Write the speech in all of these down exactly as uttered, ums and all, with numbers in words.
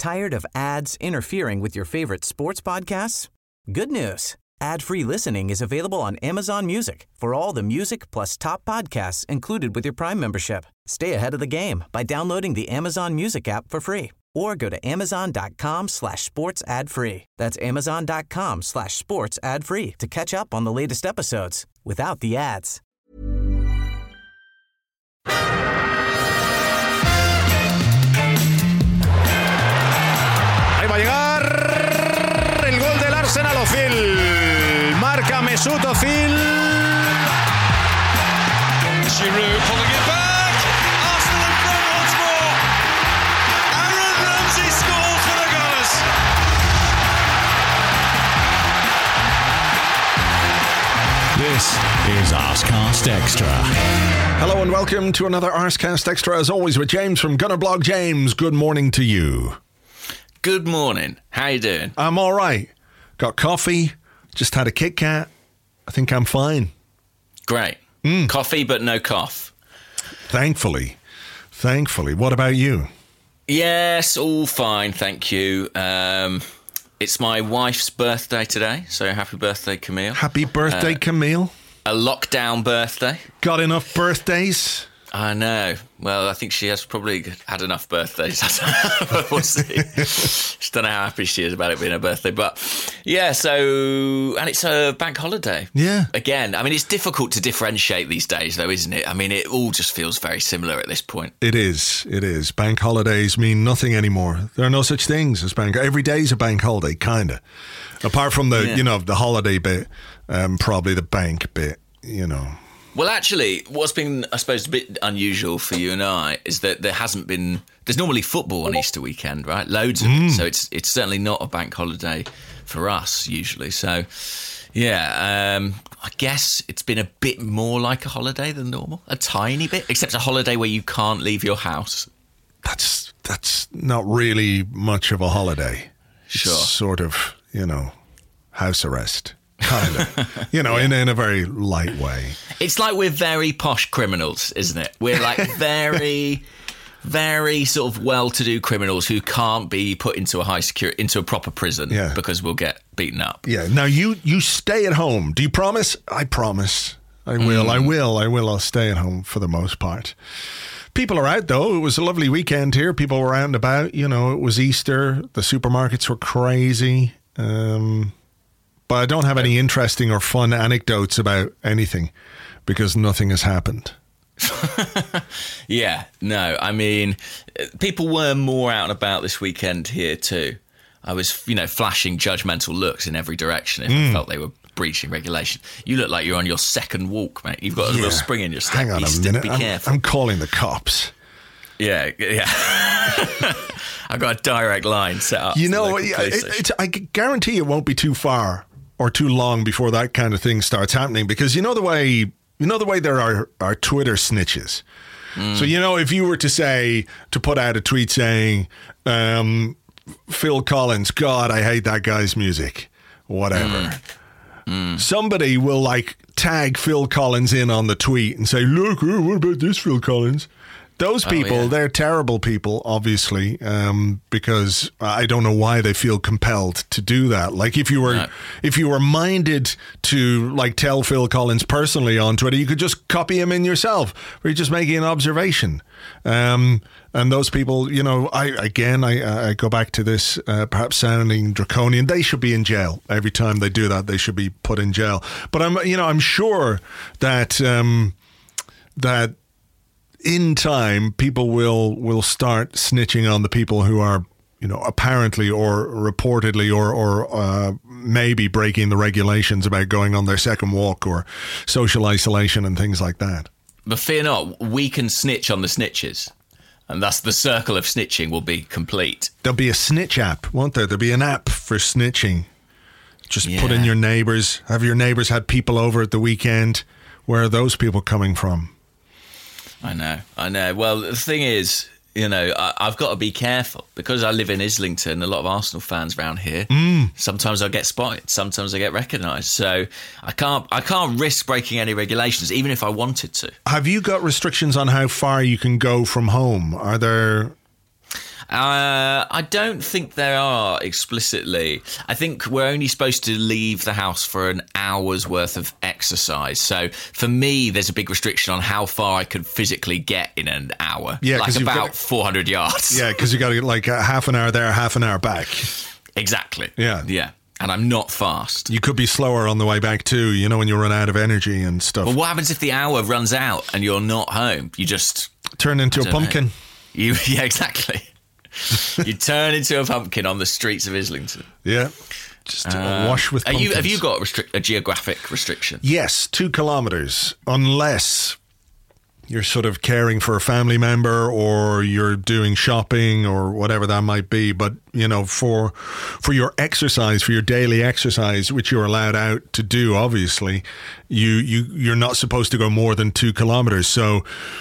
Tired of ads interfering with your favorite sports podcasts? Good news. Ad-free listening is available on Amazon Music for all the music plus top podcasts included with your Prime membership. Stay ahead of the game by downloading the Amazon Music app for free or go to amazon.com slash sports ad free. That's amazon.com slash sports ad free to catch up on the latest episodes without the ads. Ahí va a llegar el gol del Arsenal. Özil marca Mesut Özil. Giroud pulling it back. Arsenal in front once more. Aaron Ramsey scores for the Gunners. This is Arsecast Extra. Hello and welcome to another Arsecast Extra. As always with James from Gunnerblog. James, good morning to you. Good morning. How you doing? I'm all right. Got coffee. Just had a Kit Kat. I think I'm fine. Great. Mm. Coffee, but no cough. Thankfully. Thankfully. What about you? Yes, all fine, thank you. Um, it's my wife's birthday today, so happy birthday, Camille. Happy birthday, uh, Camille. A lockdown birthday. Got enough birthdays? I know. Well, I think she has probably had enough birthdays. We'll see. Just don't know how happy she is about it being her birthday. But yeah, so, and it's a bank holiday. Yeah. Again, I mean, it's difficult to differentiate these days, though, isn't it? I mean, it all just feels very similar at this point. It is. It is. Bank holidays mean nothing anymore. There are no such things as bank. Every day is a bank holiday, kind of. Apart from the, yeah. you know, the holiday bit, um, probably the bank bit, you know. Well, actually, what's been, I suppose, a bit unusual for you and I is that there hasn't been... There's normally football on Easter weekend, right? Loads of Mm. it. So it's it's certainly not a bank holiday for us, usually. So, yeah, um, I guess it's been a bit more like a holiday than normal. A tiny bit, except a holiday where you can't leave your house. That's that's not really much of a holiday. Sure. It's sort of, you know, house arrest. Kind of. You know, yeah. in, in a very light way. It's like we're very posh criminals, isn't it? We're like very... very sort of well-to-do criminals who can't be put into a high security, into a proper prison yeah. because we'll get beaten up. Yeah. Now, you, you stay at home. Do you promise? I promise. I will. Mm. I will. I will. I'll stay at home for the most part. People are out, though. It was a lovely weekend here. People were out and about. You know, it was Easter. The supermarkets were crazy. Um, but I don't have any interesting or fun anecdotes about anything because nothing has happened. Yeah, no, I mean, people were more out and about this weekend here too. I was, you know, flashing judgmental looks in every direction if mm. I felt they were breaching regulation. You look like you're on your second walk, mate. You've got a yeah. little spring in your step. Hang on Easter, a minute. Be I'm, careful. I'm calling the cops. Yeah, yeah. I've got a direct line set up. You know, it, it, I guarantee it won't be too far or too long before that kind of thing starts happening because you know the way... You know the way there are, are Twitter snitches. Mm. So, you know, if you were to say, to put out a tweet saying, um, Phil Collins, God, I hate that guy's music, whatever. Mm. Mm. Somebody will, like, tag Phil Collins in on the tweet and say, look, what about this Phil Collins? Those people, oh, yeah. they're terrible people, obviously, um, because I don't know why they feel compelled to do that. Like if you were, no. if you were minded to like tell Phil Collins personally on Twitter, you could just copy him in yourself, or you're just making an observation. Um, and those people, you know, I again, I, I go back to this, uh, perhaps sounding draconian. They should be in jail every time they do that. They should be put in jail. But I'm, you know, I'm sure that um, that. in time, people will will start snitching on the people who are, you know, apparently or reportedly or or uh, maybe breaking the regulations about going on their second walk or social isolation and things like that. But fear not, we can snitch on the snitches. And thus the circle of snitching will be complete. There'll be a snitch app, won't there? There'll be an app for snitching. Just yeah. put in your neighbours. Have your neighbours had people over at the weekend? Where are those people coming from? I know, I know. Well, the thing is, you know, I, I've got to be careful because I live in Islington. A lot of Arsenal fans around here. Mm. Sometimes I get spotted. Sometimes I get recognised. So I can't, I can't risk breaking any regulations, even if I wanted to. Have you got restrictions on how far you can go from home? Are there? Uh, I don't think there are explicitly. I think we're only supposed to leave the house for an hour's worth of exercise. So for me, there's a big restriction on how far I could physically get in an hour. Yeah, like about got, four hundred yards. Yeah, because you got to get like a half an hour there, half an hour back. Exactly. Yeah. Yeah. And I'm not fast. You could be slower on the way back too, you know, when you run out of energy and stuff. Well, what happens if the hour runs out and you're not home? You just... Turn into a pumpkin. Know. You, yeah, exactly. You turn into a pumpkin on the streets of Islington. Yeah. Just uh, wash with pumpkins. Are you, have you got restric- a geographic restriction? Yes, two kilometres. Unless you're sort of caring for a family member or you're doing shopping or whatever that might be. But, you know, for for your exercise, for your daily exercise, which you're allowed out to do, obviously, you, you, you're not supposed to go more than two kilometres. So...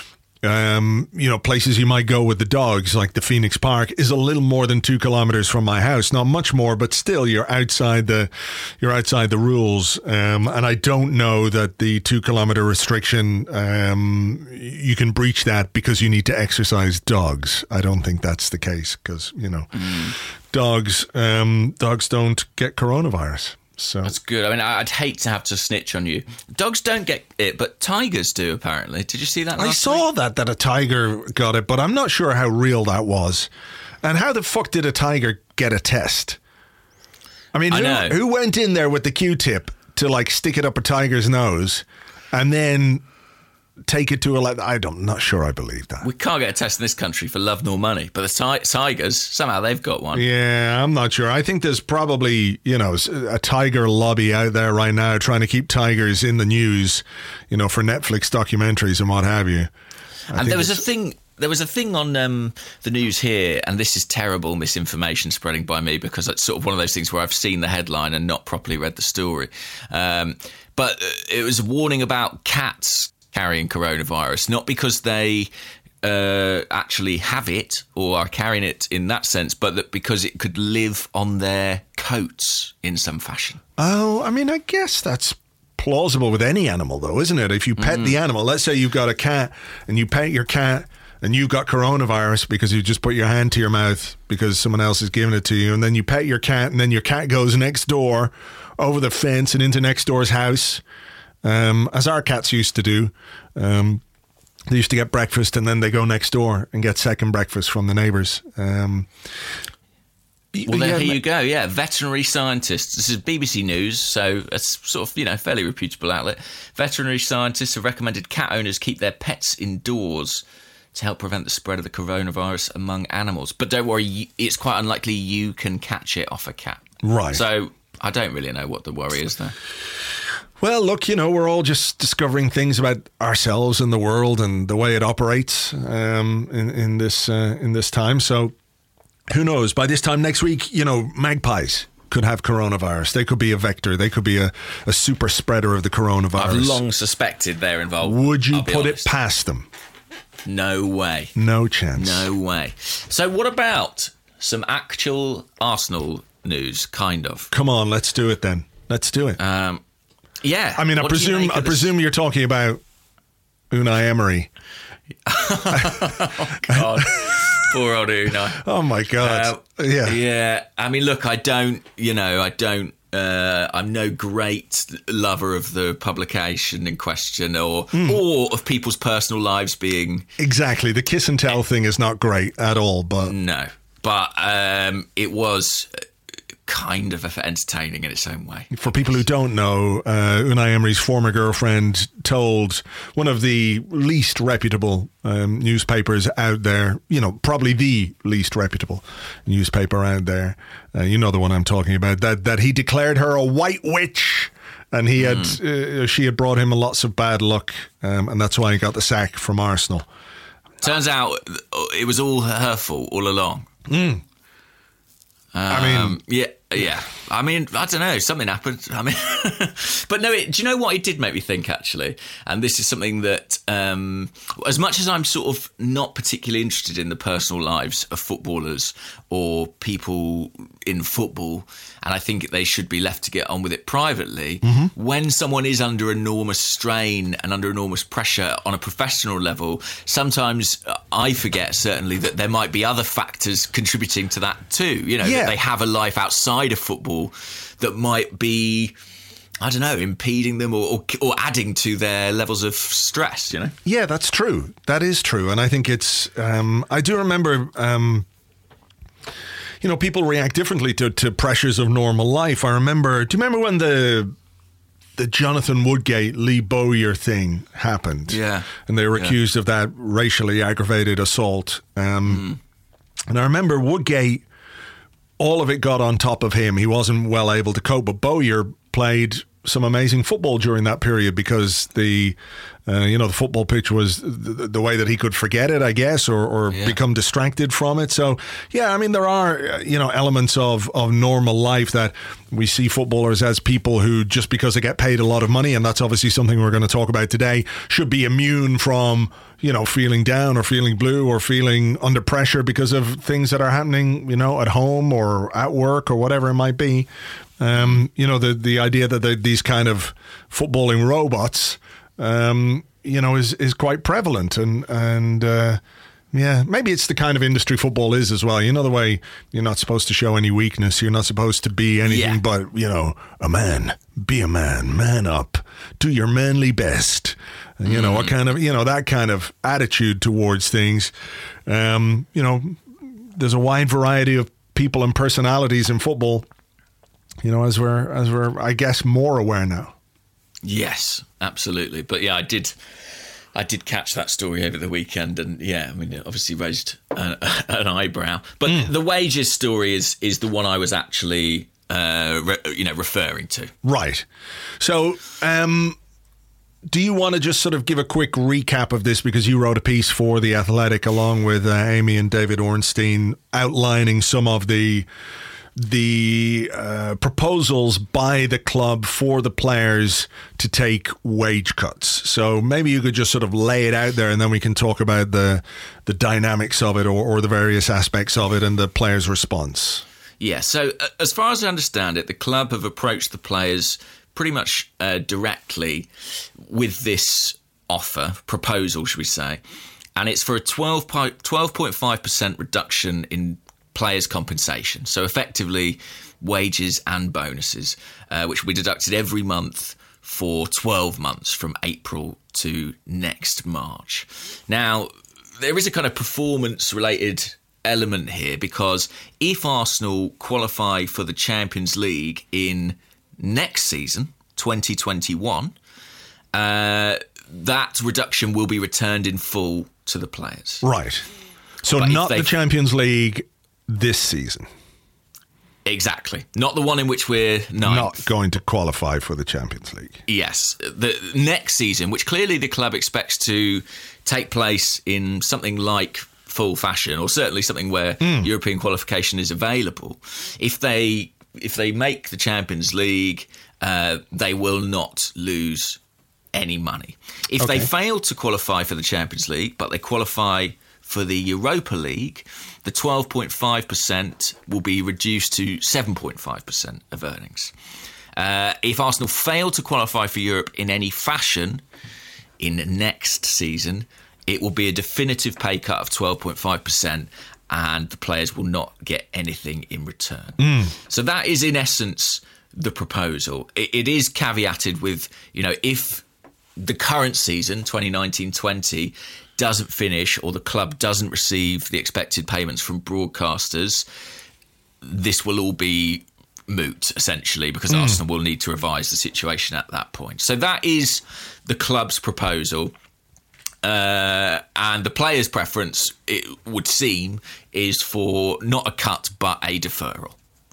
Um, you know, places you might go with the dogs, like the Phoenix Park, is a little more than two kilometers from my house. Not much more, but still, you're outside the you're outside the rules. Um, and I don't know that the two kilometer restriction, um, you can breach that because you need to exercise dogs. I don't think that's the case because you know, mm. dogs um, dogs don't get coronavirus. So that's good. I mean, I'd hate to have to snitch on you. Dogs don't get it, but tigers do, apparently. Did you see that last I saw week? that, that a tiger got it, but I'm not sure how real that was. And how the fuck did a tiger get a test? I mean, I who, know. who went in there with the Q-tip to, like, stick it up a tiger's nose and then take it to a... Le- I don't, I'm not sure I believe that. We can't get a test in this country for love nor money, but the ti- tigers, somehow they've got one. Yeah, I'm not sure. I think there's probably, you know, a tiger lobby out there right now trying to keep tigers in the news, you know, for Netflix documentaries and what have you. I and there was a thing... There was a thing on um, the news here, and this is terrible misinformation spreading by me because it's sort of one of those things where I've seen the headline and not properly read the story. Um, but it was a warning about cats carrying coronavirus, not because they uh, actually have it or are carrying it in that sense, but that because it could live on their coats in some fashion. Oh, I mean, I guess that's plausible with any animal, though, isn't it? If you pet mm. the animal, let's say you've got a cat and you pet your cat and you've got coronavirus because you just put your hand to your mouth because someone else has given it to you, and then you pet your cat and then your cat goes next door over the fence and into next door's house, um, as our cats used to do. Um, they used to get breakfast and then they go next door and get second breakfast from the neighbours. Um, well, there, here you go. Yeah, veterinary scientists. This is B B C News, so it's sort of, you know, fairly reputable outlet. Veterinary scientists have recommended cat owners keep their pets indoors to help prevent the spread of the coronavirus among animals. But don't worry, it's quite unlikely you can catch it off a cat. Right. So I don't really know what the worry is there. Well, look, you know, we're all just discovering things about ourselves and the world and the way it operates um, in, in this uh, in this time. So who knows? By this time next week, you know, magpies could have coronavirus. They could be a vector. They could be a, a super spreader of the coronavirus. I've long suspected they're involved. Would you put honest. it past them? No way. No chance. No way. So what about some actual Arsenal news, kind of? Come on, let's do it then. Let's do it. Um, yeah. I mean, I what presume I presume you're talking about Unai Emery. Oh, God. Poor old Unai. Oh, my God. Uh, yeah. Yeah. I mean, look, I don't, you know, I don't, Uh, I'm no great lover of the publication in question or mm. or of people's personal lives being... Exactly. The kiss and tell thing is not great at all, but... No. But um, it was kind of entertaining in its own way. For people who don't know, uh, Unai Emery's former girlfriend told one of the least reputable um, newspapers out there, you know, probably the least reputable newspaper out there, uh, you know the one I'm talking about, that, that he declared her a white witch and he had mm. uh, she had brought him lots of bad luck, um, and that's why he got the sack from Arsenal. Turns out it was all her fault all along. Mm. Um, I mean, yeah, yeah. I mean, I don't know. Something happened. I mean, but no. It, do you know what? It did make me think, actually. And this is something that, um, as much as I'm sort of not particularly interested in the personal lives of footballers or people in football, and I think they should be left to get on with it privately, mm-hmm. when someone is under enormous strain and under enormous pressure on a professional level, sometimes I forget, certainly, that there might be other factors contributing to that too. You know, yeah. that they have a life outside of football that might be, I don't know, impeding them or, or or adding to their levels of stress, you know? Yeah, that's true. That is true. And I think it's, um, I do remember, um, you know, people react differently to, to pressures of normal life. I remember, do you remember when the the Jonathan Woodgate, Lee Bowyer thing happened? Yeah. And they were yeah. accused of that racially aggravated assault. Um, mm. And I remember Woodgate, all of it got on top of him. He wasn't well able to cope, but Bowyer played some amazing football during that period because the, uh, you know, the football pitch was the, the way that he could forget it, I guess, or, or yeah. become distracted from it. So, yeah, I mean, there are, you know, elements of, of normal life that we see footballers as people who, just because they get paid a lot of money, and that's obviously something we're going to talk about today, should be immune from, you know, feeling down or feeling blue or feeling under pressure because of things that are happening, you know, at home or at work or whatever it might be. Um, you know, the the idea that these kind of footballing robots, um, you know, is is quite prevalent, and and uh, yeah, maybe it's the kind of industry football is as well. You know, the way you're not supposed to show any weakness, you're not supposed to be anything yeah. but, you know, a man, be a man, man up, do your manly best. And, you know, mm. what kind of, you know, that kind of attitude towards things. Um, you know, there's a wide variety of people and personalities in football. You know, as we're, as we're, I guess, more aware now. Yes, absolutely. But yeah, I did, I did catch that story over the weekend, and yeah, I mean, it obviously raised an, an eyebrow. But mm. the wages story is is the one I was actually, uh, re, you know, referring to. Right. So, um, do you want to just sort of give a quick recap of this, because you wrote a piece for The Athletic along with uh, Amy and David Ornstein outlining some of the. the uh, proposals by the club for the players to take wage cuts. So maybe you could just sort of lay it out there, and then we can talk about the the dynamics of it, or, or the various aspects of it, and the players' response. Yeah, so uh, as far as I understand it, the club have approached the players pretty much uh, directly with this offer, proposal, should we say, and it's for a twelve point five percent reduction in players' compensation. So effectively wages and bonuses, uh, which will be deducted every month for twelve months from April to next March. Now, there is a kind of performance-related element here, because if Arsenal qualify for the Champions League in next season, twenty twenty-one, uh, that reduction will be returned in full to the players. Right. So but not the Champions League this season. Exactly. Not the one in which we're ninth. Not going to qualify for the Champions League. Yes. The next season, which clearly the club expects to take place in something like full fashion, or certainly something where mm. European qualification is available. If they if they make the Champions League, uh, they will not lose any money. If okay. they fail to qualify for the Champions League, but they qualify for the Europa League, the twelve point five percent will be reduced to seven point five percent of earnings. Uh, if Arsenal fail to qualify for Europe in any fashion in next season, it will be a definitive pay cut of twelve point five percent, and the players will not get anything in return. Mm. So that is, in essence, the proposal. It, it is caveated with, you know, if the current season, twenty nineteen twenty, doesn't finish, or the club doesn't receive the expected payments from broadcasters, this will all be moot, essentially, because mm. Arsenal will need to revise the situation at that point. So that is the club's proposal. Uh, and the players' preference, it would seem, is for not a cut, but a deferral.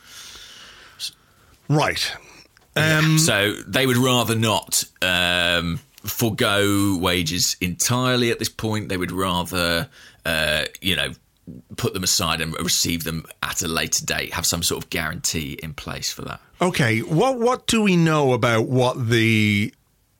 Right. Um, yeah. So they would rather not um, forgo wages entirely at this point. They would rather, uh, you know, put them aside and receive them at a later date, have some sort of guarantee in place for that. Okay, what what do we know about what the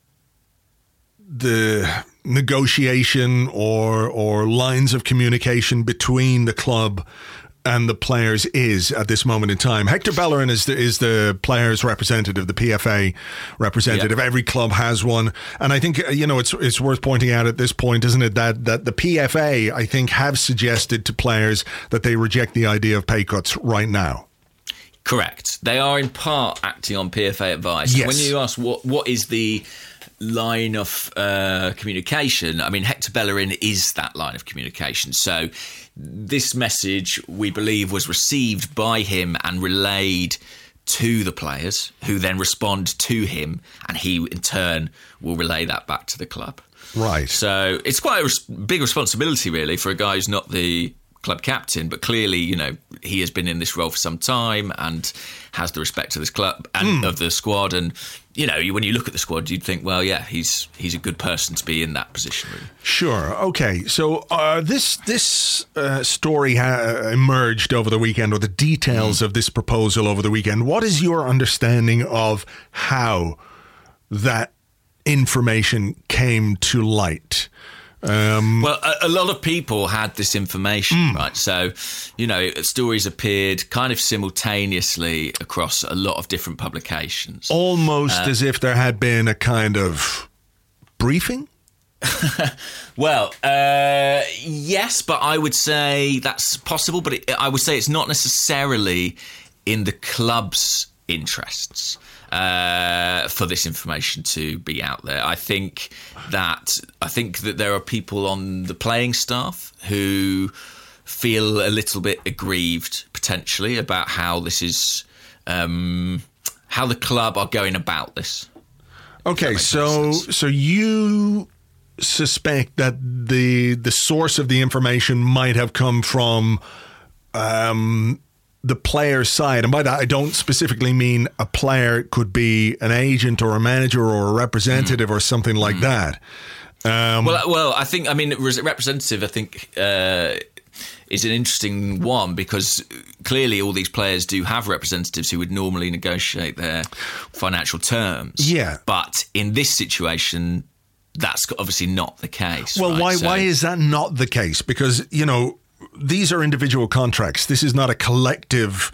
the negotiation or or lines of communication between the club and the players is at this moment in time? Hector Bellerin is the, is the players' representative, the P F A representative. Yep. Every club has one. And I think, you know, it's it's worth pointing out at this point, isn't it, that, that the P F A, I think, have suggested to players that they reject the idea of pay cuts right now. Correct. They are in part acting on P F A advice. Yes. When you ask what what is the line of uh, communication, I mean, Hector Bellerin is that line of communication. So this message, we believe, was received by him and relayed to the players, who then respond to him, and he in turn will relay that back to the club. Right. So it's quite a res- big responsibility, really, for a guy who's not the club captain, but clearly, you know, he has been in this role for some time and has the respect of this club and mm. of the squad. And, you know, when you look at the squad, you'd think, well, yeah, he's he's a good person to be in that position, really. Sure. Okay. So uh, this this uh, story ha- emerged over the weekend, or the details mm. of this proposal over the weekend. What is your understanding of how that information came to light? Um, well, a, a lot of people had this information, mm. right? So, you know, stories appeared kind of simultaneously across a lot of different publications. Almost uh, as if there had been a kind of briefing? Well, uh, yes, but I would say that's possible. But it, I would say it's not necessarily in the club's interests uh, for this information to be out there. I think that I think that there are people on the playing staff who feel a little bit aggrieved potentially about how this is, um, how the club are going about this. Okay, so so you suspect that the the source of the information might have come from um, the player's side, and by that I don't specifically mean a player. It could be an agent or a manager or a representative mm. or something like mm. that. Um, well, well, I think I mean representative. I think uh, is an interesting one because clearly all these players do have representatives who would normally negotiate their financial terms. Yeah, but in this situation, that's obviously not the case. Well, right? why so, why is that not the case? Because, you know, these are individual contracts. This is not a collective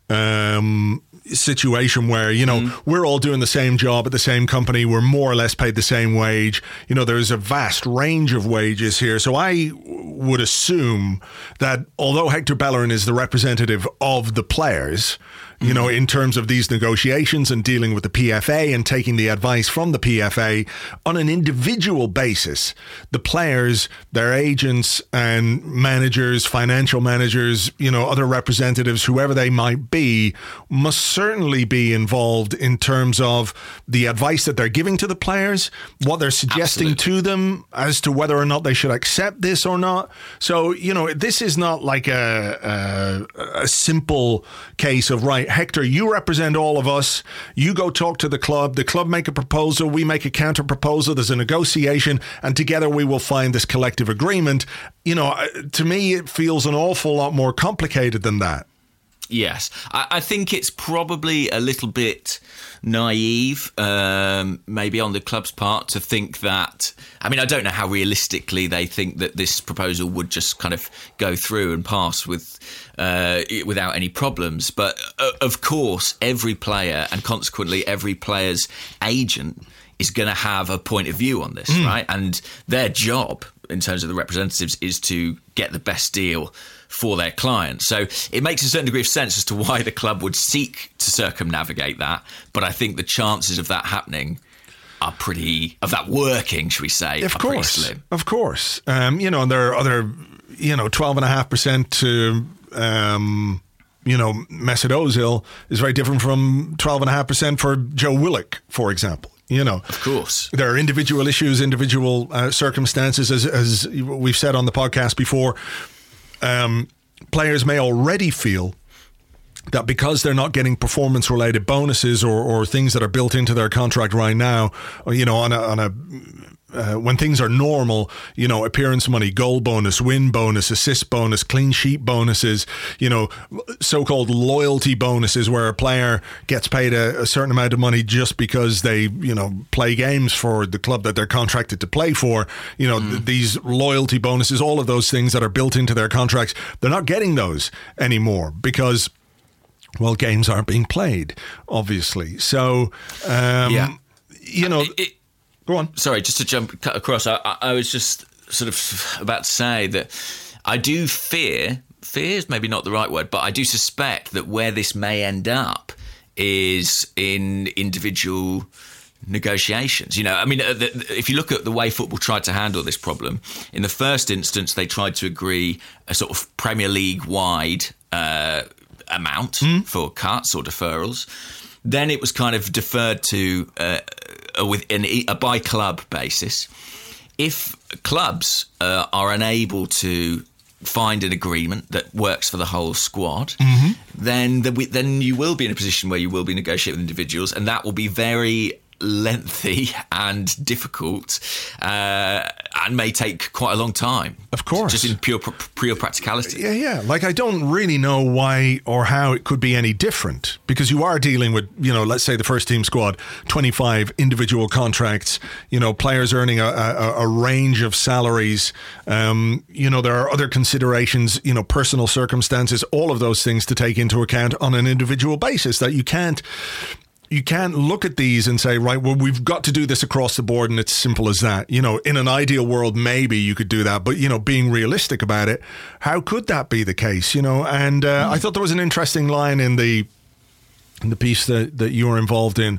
um, situation where, you know, mm. we're all doing the same job at the same company. We're more or less paid the same wage. You know, there's a vast range of wages here. So I would assume that although Hector Bellerin is the representative of the players, you know, in terms of these negotiations and dealing with the P F A and taking the advice from the P F A on an individual basis, the players, their agents and managers, financial managers, you know, other representatives, whoever they might be, must certainly be involved in terms of the advice that they're giving to the players, what they're suggesting Absolutely. to them as to whether or not they should accept this or not. So, you know, this is not like a, a, a simple case of, right, Hector, you represent all of us. You go talk to the club. The club make a proposal. We make a counter proposal. There's a negotiation, and together we will find this collective agreement. You know, to me, it feels an awful lot more complicated than that. Yes, I, I think it's probably a little bit naive, um, maybe on the club's part, to think that. I mean, I don't know how realistically they think that this proposal would just kind of go through and pass with uh, without any problems. But uh, of course, every player and consequently every player's agent is going to have a point of view on this, mm. right? And their job, in terms of the representatives, is to get the best deal for their clients. So it makes a certain degree of sense as to why the club would seek to circumnavigate that. But I think the chances of that happening are pretty, of that working, should we say, of are course, pretty slim. Of course. Um, you know, and there are other, you know, twelve point five percent to, um, you know, Mesut Ozil is very different from twelve point five percent for Joe Willock, for example. You know, of course, there are individual issues, individual uh, circumstances, as, as we've said on the podcast before. Um, players may already feel that because they're not getting performance-related bonuses or, or things that are built into their contract right now, or, you know, on a, on a uh, when things are normal, you know, appearance money, goal bonus, win bonus, assist bonus, clean sheet bonuses, you know, so-called loyalty bonuses where a player gets paid a, a certain amount of money just because they, you know, play games for the club that they're contracted to play for. You know, mm. th- these loyalty bonuses, all of those things that are built into their contracts, they're not getting those anymore because, well, games aren't being played, obviously. So, um, yeah. you know... It, it, Go on. Sorry, just to jump cut across. I, I was just sort of about to say that I do fear, fear is maybe not the right word, but I do suspect that where this may end up is in individual negotiations. You know, I mean, if you look at the way football tried to handle this problem, in the first instance, they tried to agree a sort of Premier League-wide uh, amount mm. for cuts or deferrals. Then it was kind of deferred to uh, with an, a by club basis. If clubs uh, are unable to find an agreement that works for the whole squad, mm-hmm. then the, then you will be in a position where you will be negotiating with individuals, and that will be very lengthy and difficult, uh, and may take quite a long time. Of course, just in pure pure practicality. Yeah, yeah. Like, I don't really know why or how it could be any different, because you are dealing with, you know, let's say the first team squad, twenty-five individual contracts. You know, players earning a, a, a range of salaries. Um, you know, there are other considerations. You know, personal circumstances. All of those things to take into account on an individual basis that you can't. You can't look at these and say, right, well, we've got to do this across the board and it's simple as that. You know, in an ideal world, maybe you could do that. But, you know, being realistic about it, how could that be the case? You know, and uh, mm. I thought there was an interesting line in the in the piece that, that you were involved in.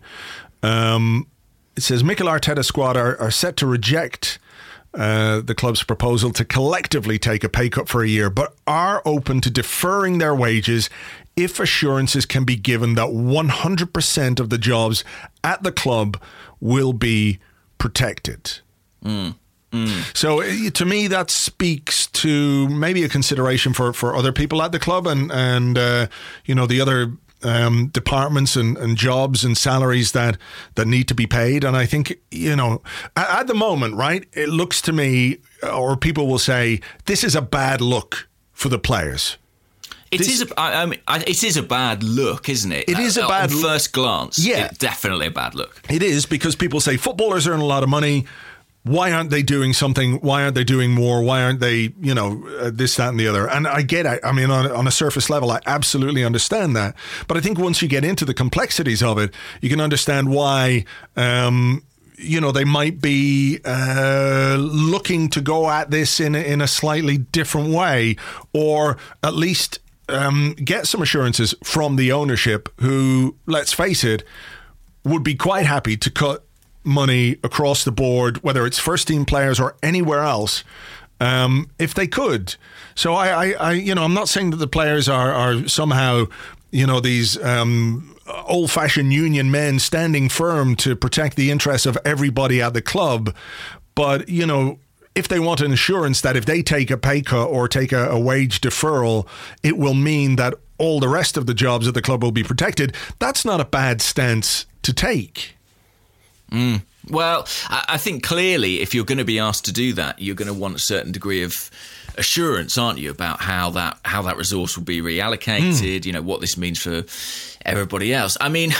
Um, it says, Mikel Arteta's squad are, are set to reject Uh, the club's proposal to collectively take a pay cut for a year, but are open to deferring their wages if assurances can be given that one hundred percent of the jobs at the club will be protected. Mm. Mm. So uh, to me, that speaks to maybe a consideration for, for other people at the club and, and uh, you know, the other Um, departments and, and jobs and salaries that, that need to be paid. And I think, you know, at, at the moment, right, it looks to me, or people will say, this is a bad look for the players. It this, is a, I, I mean, it is a bad look, isn't it? It is a bad look. At first glance, yeah. It's definitely a bad look. It is, because people say footballers earn a lot of money. Why aren't they doing something? Why aren't they doing more? Why aren't they, you know, uh, this, that, and the other? And I get it. I mean, on, on a surface level, I absolutely understand that. But I think once you get into the complexities of it, you can understand why, um, you know, they might be uh, looking to go at this in a, in a slightly different way, or at least um, get some assurances from the ownership who, let's face it, would be quite happy to cut money across the board, whether it's first team players or anywhere else, um, if they could. So I, I, I, you know, I'm not saying that the players are, are somehow, you know, these um, old-fashioned union men standing firm to protect the interests of everybody at the club, but, you know, if they want an assurance that if they take a pay cut or take a, a wage deferral, it will mean that all the rest of the jobs at the club will be protected, that's not a bad stance to take. Mm. Well, I think clearly if you're going to be asked to do that, you're going to want a certain degree of assurance, aren't you, about how that how that resource will be reallocated, mm. you know, what this means for everybody else. I mean,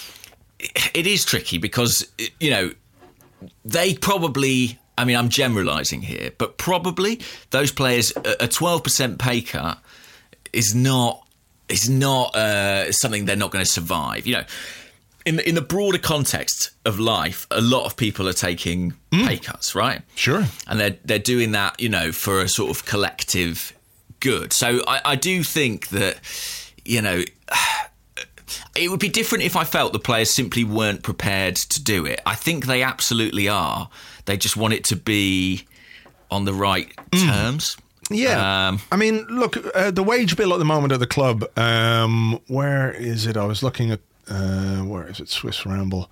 it is tricky because, you know, they probably, I mean, I'm generalising here, but probably those players, a twelve percent pay cut is not, is not uh, something they're not going to survive, you know. In the, in the broader context of life, a lot of people are taking mm. pay cuts, right? Sure. And they're, they're doing that, you know, for a sort of collective good. So I, I do think that, you know, it would be different if I felt the players simply weren't prepared to do it. I think they absolutely are. They just want it to be on the right mm. terms. Yeah. Um, I mean, look, uh, the wage bill at the moment at the club, um, where is it? I was looking at, Uh, where is it? Swiss Ramble.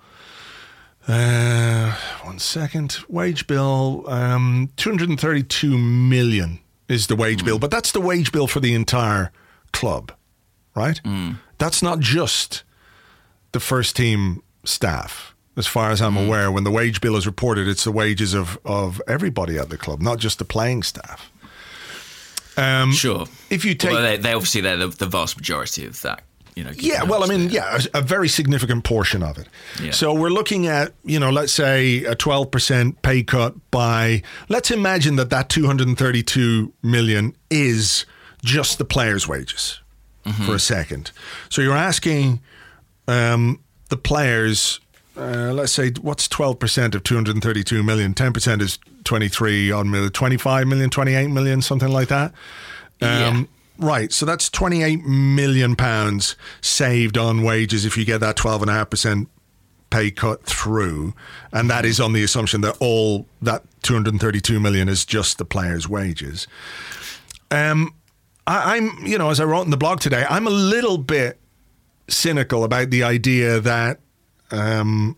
Uh, one second. Wage bill. Um, two hundred thirty-two million is the wage mm. bill, but that's the wage bill for the entire club, right? Mm. That's not just the first team staff. As far as I'm mm. aware, when the wage bill is reported, it's the wages of, of everybody at the club, not just the playing staff. Um, sure. If you take, well, they, they obviously they're the, the vast majority of that. You know. Yeah. Well, I mean, yeah, a, a very significant portion of it. Yeah. So we're looking at, you know, let's say a twelve percent pay cut by. Let's imagine that that two hundred thirty-two million is just the players' wages mm-hmm. for a second. So you're asking um, the players. Uh, let's say, what's twelve percent of two hundred thirty-two million? ten percent is twenty-three odd million, twenty-five million, twenty-eight million, something like that. Um, yeah. Right. So that's twenty-eight million pounds saved on wages if you get that twelve point five percent pay cut through. And that is on the assumption that all that two hundred thirty-two million is just the players' wages. Um, I, I'm, you know, as I wrote in the blog today, I'm a little bit cynical about the idea that Um,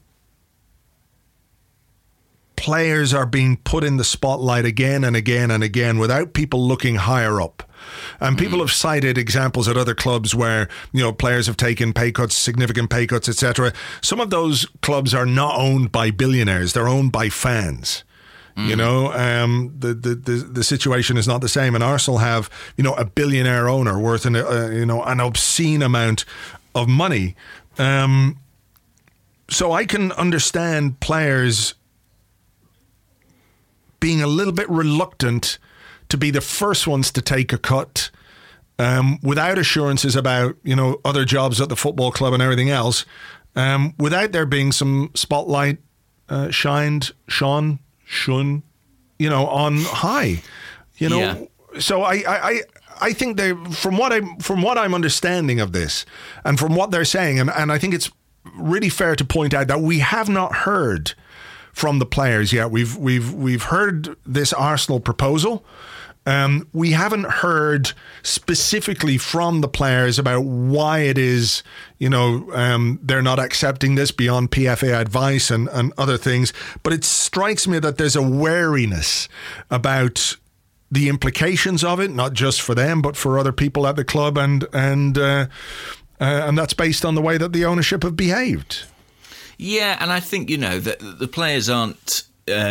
players are being put in the spotlight again and again and again without people looking higher up. And people have cited examples at other clubs where, you know, players have taken pay cuts, significant pay cuts, et cetera. Some of those clubs are not owned by billionaires; they're owned by fans. Mm. You know, um, the, the the the situation is not the same. And Arsenal have, you know, a billionaire owner worth an uh, you know an obscene amount of money. Um, So I can understand players being a little bit reluctant to be the first ones to take a cut um, without assurances about, you know, other jobs at the football club and everything else, um, without there being some spotlight uh, shined, shone, shone, you know, on high. You know, yeah. So I, I, I I think they, from what I'm from what I'm understanding of this, and from what they're saying, and, and I think it's really fair to point out that we have not heard from the players yet. We've we've we've heard this Arsenal proposal. Um, we haven't heard specifically from the players about why it is, you know, um, they're not accepting this beyond P F A advice and, and other things. But it strikes me that there's a wariness about the implications of it, not just for them, but for other people at the club, and and. Uh, Uh, and that's based on the way that the ownership have behaved. Yeah, and I think, you know, that the players aren't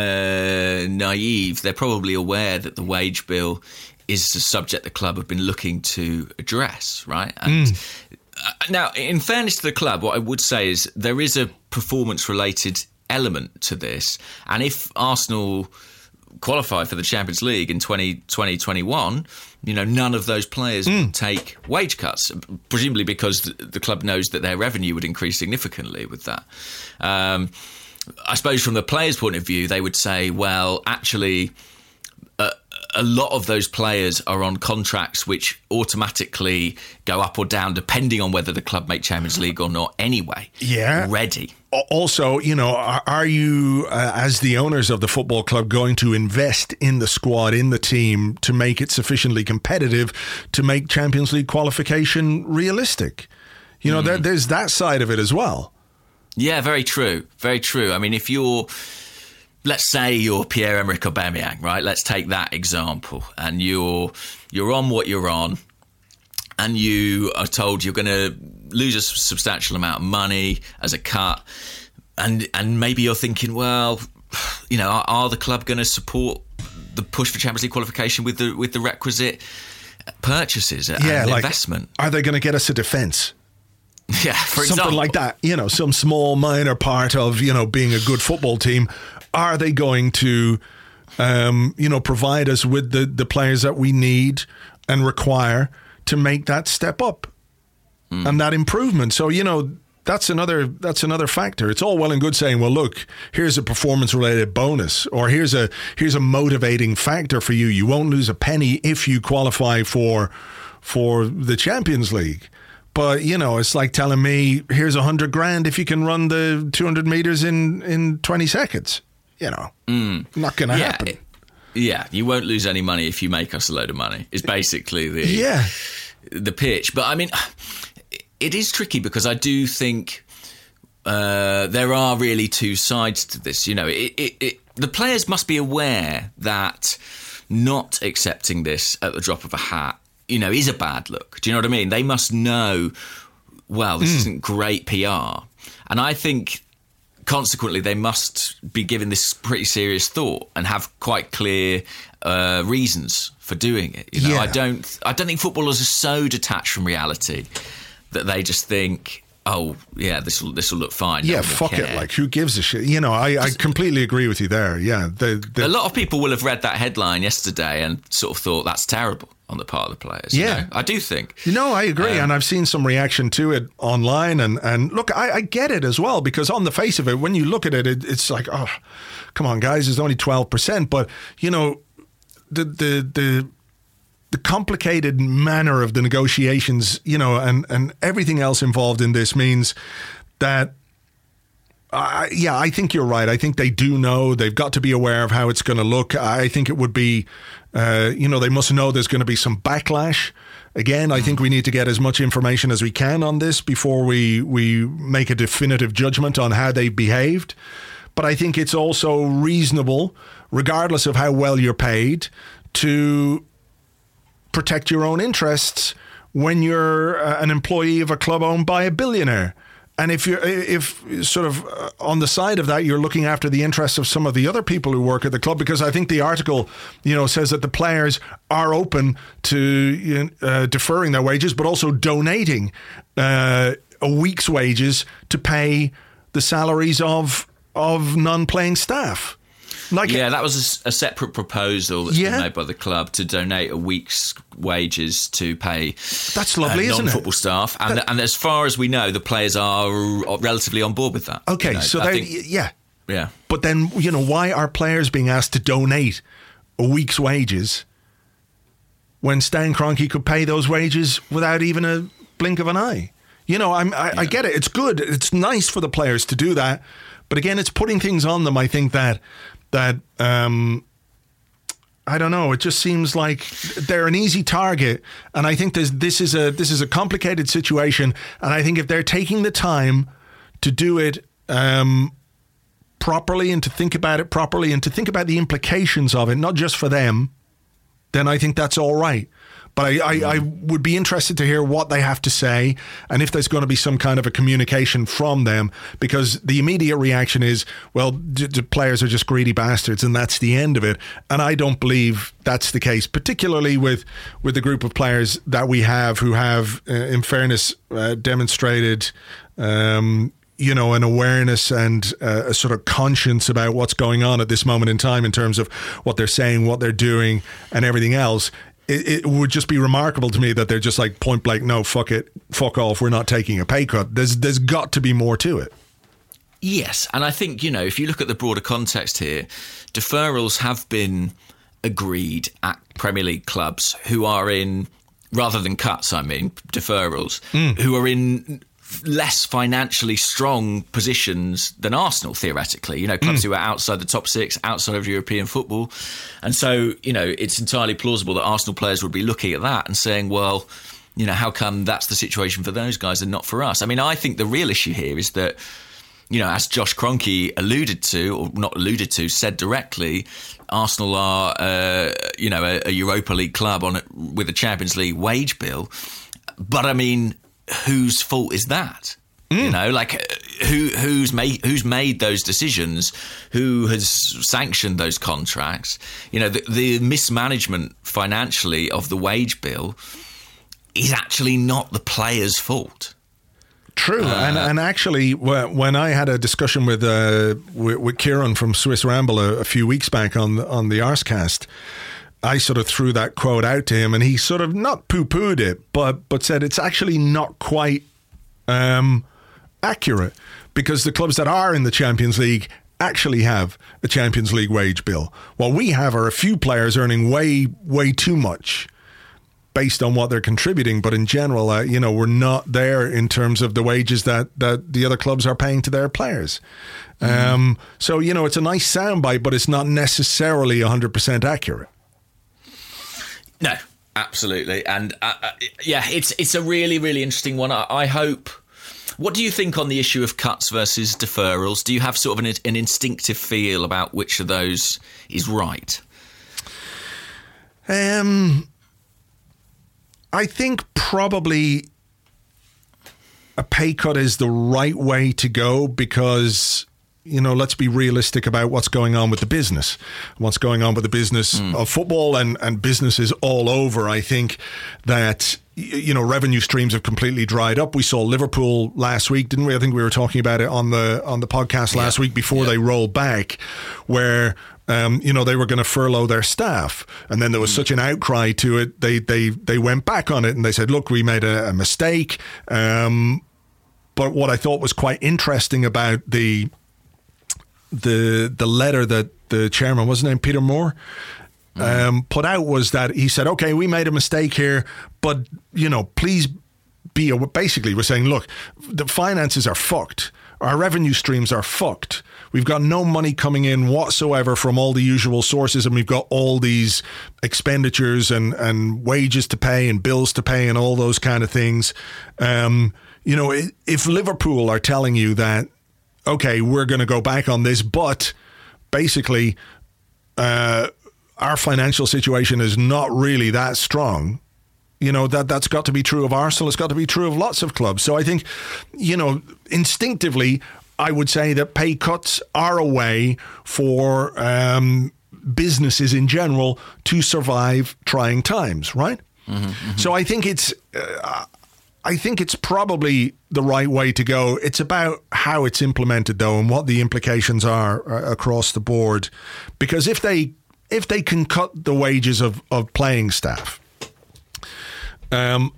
uh, naive. They're probably aware that the wage bill is a subject the club have been looking to address, right? And mm. uh, now, in fairness to the club, what I would say is there is a performance-related element to this. And if Arsenal qualify for the Champions League in twenty twenty, twenty-one, you know, none of those players mm. would take wage cuts, presumably because the, the club knows that their revenue would increase significantly with that. Um, I suppose from the players' point of view, they would say, well, actually, uh, a lot of those players are on contracts which automatically go up or down depending on whether the club make Champions League or not anyway. Yeah. Already. Also, you know, are, are you, uh, as the owners of the football club, going to invest in the squad, in the team, to make it sufficiently competitive to make Champions League qualification realistic? You know, mm. there, there's that side of it as well. Yeah, very true. Very true. I mean, if you're, let's say you're Pierre-Emerick Aubameyang, right? Let's take that example. And you're you're on what you're on, and you are told you're going to lose a substantial amount of money as a cut, and and maybe you're thinking, well, you know, are, are the club going to support the push for Champions League qualification with the with the requisite purchases and yeah, like, investment? Are they going to get us a defence? Yeah, for something example. like that. You know, some small minor part of, you know, being a good football team. Are they going to, um, you know, provide us with the, the players that we need and require to make that step up mm. and that improvement? So, you know, that's another that's another factor. It's all well and good saying, well, look, here's a performance-related bonus, or here's a here's a motivating factor for you. You won't lose a penny if you qualify for for the Champions League. But, you know, it's like telling me, here's a hundred grand if you can run the two hundred meters in, in twenty seconds. You know, mm. not going to yeah, happen. It, yeah, you won't lose any money if you make us a load of money. It's basically the yeah. the pitch. But I mean, it is tricky because I do think uh, there are really two sides to this. You know, it, it, it, the players must be aware that not accepting this at the drop of a hat you know, is a bad look. Do you know what I mean? They must know, well, this mm. isn't great P R. And I think, consequently, they must be giving this pretty serious thought and have quite clear uh, reasons for doing it. You know, yeah. I don't, I don't think footballers are so detached from reality that they just think, oh, yeah, this will this will look fine. Yeah, no fuck care. it. Like, who gives a shit? You know, I, I completely agree with you there. Yeah. The, the, a lot of people will have read that headline yesterday and sort of thought that's terrible on the part of the players. Yeah. You know? I do think. You know, I agree. Um, and I've seen some reaction to it online. And, and look, I, I get it as well, because on the face of it, when you look at it, it it's like, oh, come on, guys, it's only twelve percent. But, you know, the the the... the complicated manner of the negotiations, you know, and, and everything else involved in this means that, uh, yeah, I think you're right. I think they do know. They've got to be aware of how it's going to look. I think it would be, uh, you know, they must know there's going to be some backlash. Again, I think we need to get as much information as we can on this before we, we make a definitive judgment on how they behaved. But I think it's also reasonable, regardless of how well you're paid, to protect your own interests when you're uh, an employee of a club owned by a billionaire. And if you're if sort of uh, on the side of that, you're looking after the interests of some of the other people who work at the club, because I think the article, you know, says that the players are open to you know, uh, deferring their wages, but also donating uh, a week's wages to pay the salaries of of non-playing staff. Like, yeah, that was a, a separate proposal that's yeah. been made by the club to donate a week's wages to pay that's lovely, uh, isn't it? non-football staff. And, that, and as far as we know, the players are relatively on board with that. Okay, you know, so they, yeah. Yeah. But then, you know, why are players being asked to donate a week's wages when Stan Kroenke could pay those wages without even a blink of an eye? You know, I'm, I, yeah. I get it. It's good. It's nice for the players to do that. But again, it's putting things on them, I think, that... that um, I don't know. It just seems like they're an easy target, and I think this this is a this is a complicated situation. And I think if they're taking the time to do it um, properly and to think about it properly and to think about the implications of it, not just for them, then I think that's all right. But I, I, I would be interested to hear what they have to say and if there's going to be some kind of a communication from them, because the immediate reaction is, well, d- d- players are just greedy bastards and that's the end of it. And I don't believe that's the case, particularly with, with the group of players that we have who have, uh, in fairness, uh, demonstrated um, you know, an awareness and uh, a sort of conscience about what's going on at this moment in time in terms of what they're saying, what they're doing and everything else. It, it would just be remarkable to me that they're just like point blank, no, fuck it, fuck off, we're not taking a pay cut. There's there's got to be more to it. Yes, and I think, you know, if you look at the broader context here, deferrals have been agreed at Premier League clubs who are in, rather than cuts, I mean, deferrals, mm. who are in less financially strong positions than Arsenal, theoretically. You know, clubs mm. who are outside the top six, outside of European football. And so, you know, it's entirely plausible that Arsenal players would be looking at that and saying, well, you know, how come that's the situation for those guys and not for us? I mean, I think the real issue here is that, you know, as Josh Kroenke alluded to, or not alluded to, said directly, Arsenal are, uh, you know, a, a Europa League club on a, with a Champions League wage bill. But I mean, whose fault is that? Mm. You know, like who who's made who's made those decisions? Who has sanctioned those contracts? You know, the, the mismanagement financially of the wage bill is actually not the players' fault. True, uh, and and actually, when I had a discussion with uh, with, with Kieran from Swiss Ramble a, a few weeks back on the, on the Arscast, I sort of threw that quote out to him, and he sort of not poo-pooed it, but but said it's actually not quite um, accurate, because the clubs that are in the Champions League actually have a Champions League wage bill. What we have are a few players earning way, way too much based on what they're contributing, but in general, uh, you know, we're not there in terms of the wages that, that the other clubs are paying to their players. Mm. Um, so, you know, it's a nice soundbite, but it's not necessarily one hundred percent accurate. No, absolutely. And uh, uh, yeah, it's it's a really, really interesting one. I, I hope... What do you think on the issue of cuts versus deferrals? Do you have sort of an, an instinctive feel about which of those is right? Um... I think probably a pay cut is the right way to go because, you know, let's be realistic about what's going on with the business, what's going on with the business mm. of football and, and businesses all over. I think that, you know, revenue streams have completely dried up. We saw Liverpool last week, didn't we? I think we were talking about it on the on the podcast yeah. last week before yeah. they rolled back, where Um, you know, they were going to furlough their staff, and then there was mm. such an outcry to it. They they they went back on it and they said, "Look, we made a, a mistake." Um, but what I thought was quite interesting about the the the letter that the chairman, was his name Peter Moore, mm. um, put out was that he said, "Okay, we made a mistake here, but you know, please be aware." Basically, we're saying, "Look, the finances are fucked. Our revenue streams are fucked. We've got no money coming in whatsoever from all the usual sources, and we've got all these expenditures and, and wages to pay and bills to pay and all those kind of things." Um, you know, if Liverpool are telling you that, okay, we're going to go back on this, but basically uh, our financial situation is not really that strong, you know, that, that's got to be true of Arsenal. It's got to be true of lots of clubs. So I think, you know, instinctively, I would say that pay cuts are a way for um, businesses in general to survive trying times, right? Mm-hmm, mm-hmm. So I think it's, uh, I think it's probably the right way to go. It's about how it's implemented, though, and what the implications are uh, across the board. Because if they if they can cut the wages of, of playing staff, um.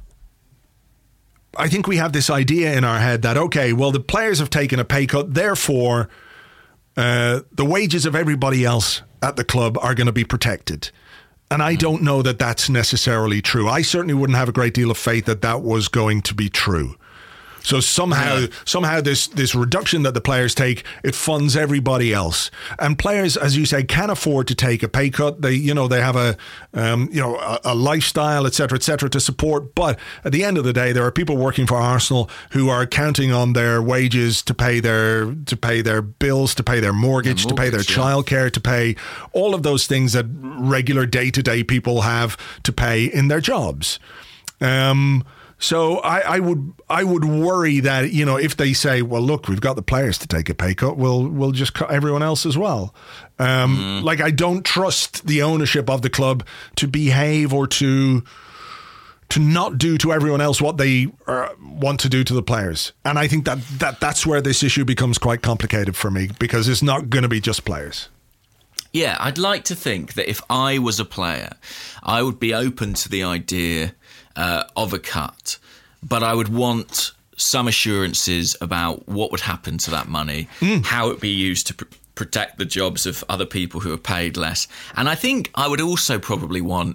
I think we have this idea in our head that, okay, well, the players have taken a pay cut, therefore uh, the wages of everybody else at the club are going to be protected. And I don't know that that's necessarily true. I certainly wouldn't have a great deal of faith that that was going to be true. So somehow, yeah. somehow this this reduction that the players take, it funds everybody else. And players, as you say, can afford to take a pay cut. They, you know, they have a, um, you know, a, a lifestyle, et cetera, et cetera, to support. But at the end of the day, there are people working for Arsenal who are counting on their wages to pay their to pay their bills, to pay their mortgage, their mortgage to pay their yeah. childcare, to pay all of those things that regular day-to-day people have to pay in their jobs. Um. So I, I would I would worry that, you know, if they say, well, look, we've got the players to take a pay cut, we'll we'll just cut everyone else as well. Um, mm. Like, I don't trust the ownership of the club to behave or to to not do to everyone else what they uh, want to do to the players. And I think that, that that's where this issue becomes quite complicated for me, because it's not going to be just players. Yeah, I'd like to think that if I was a player, I would be open to the idea Uh, of a cut, but I would want some assurances about what would happen to that money, mm. how it would be used to pr- protect the jobs of other people who are paid less. And I think I would also probably want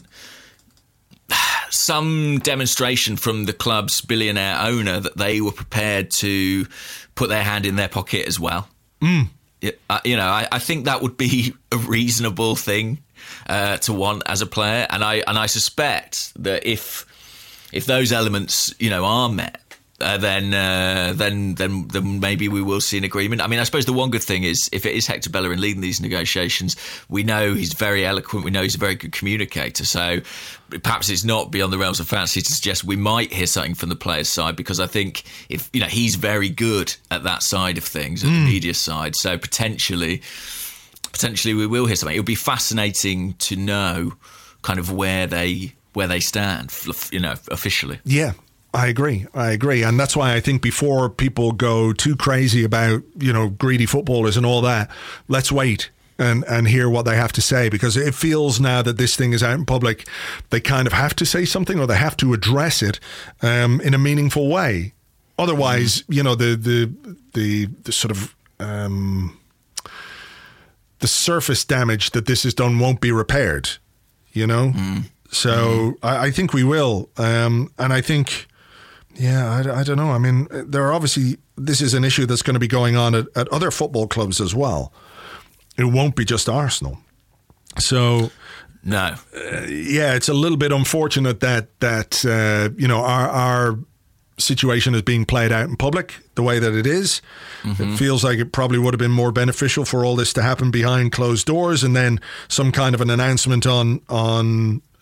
some demonstration from the club's billionaire owner that they were prepared to put their hand in their pocket as well. Mm. It, uh, you know, I, I think that would be a reasonable thing uh, to want as a player, and I and I suspect that if If those elements, you know, are met, uh, then uh, then then then maybe we will see an agreement. I mean, I suppose the one good thing is, if it is Hector Bellerin leading these negotiations, we know he's very eloquent. We know he's a very good communicator. So perhaps it's not beyond the realms of fantasy to suggest we might hear something from the players' side, because I think if you know he's very good at that side of things, at mm. the media side. So potentially, potentially we will hear something. It would be fascinating to know kind of where they. where they stand, you know, officially. Yeah, I agree. I agree. And that's why I think before people go too crazy about, you know, greedy footballers and all that, let's wait and, and hear what they have to say, because it feels now that this thing is out in public, they kind of have to say something, or they have to address it um, in a meaningful way. Otherwise, mm. you know, the, the, the, the sort of... Um, the surface damage that this has done won't be repaired, you know? Mm. So mm. I, I think we will. Um, and I think, yeah, I, I don't know. I mean, there are obviously, this is an issue that's going to be going on at, at other football clubs as well. It won't be just Arsenal. So, no. Uh, yeah, it's a little bit unfortunate that, that uh, you know, our, our situation is being played out in public the way that it is. Mm-hmm. It feels like it probably would have been more beneficial for all this to happen behind closed doors, and then some kind of an announcement on, on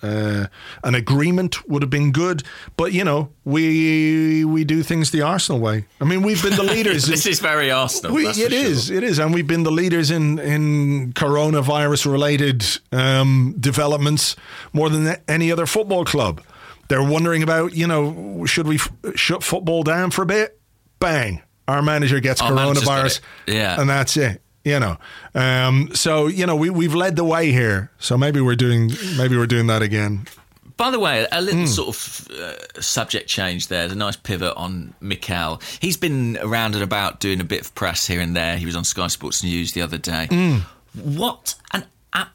uh, an agreement would have been good. But, you know, we we do things the Arsenal way. I mean, we've been the leaders. This in, is very Arsenal. we, that's it for is, sure. it is. And we've been the leaders in, in coronavirus-related um, developments more than any other football club. They're wondering about, you know, should we f- shut football down for a bit? Bang. Our manager gets Our manager's got coronavirus. it. Yeah. And that's it. You know, um, so you know we we've led the way here. So maybe we're doing maybe we're doing that again. By the way, a little mm. sort of uh, subject change there. There's a nice pivot on Mikel. He's been around and about doing a bit of press here and there. He was on Sky Sports News the other day. Mm. What an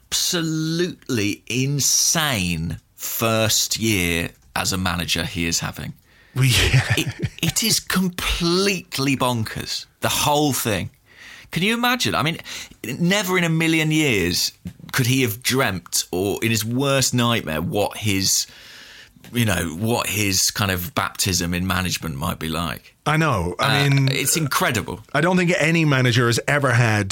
absolutely insane first year as a manager he is having. Yeah. it, it is completely bonkers, the whole thing. Can you imagine? I mean, never in a million years could he have dreamt, or in his worst nightmare, what his, you know, what his kind of baptism in management might be like. I know. I uh, mean, it's incredible. I don't think any manager has ever had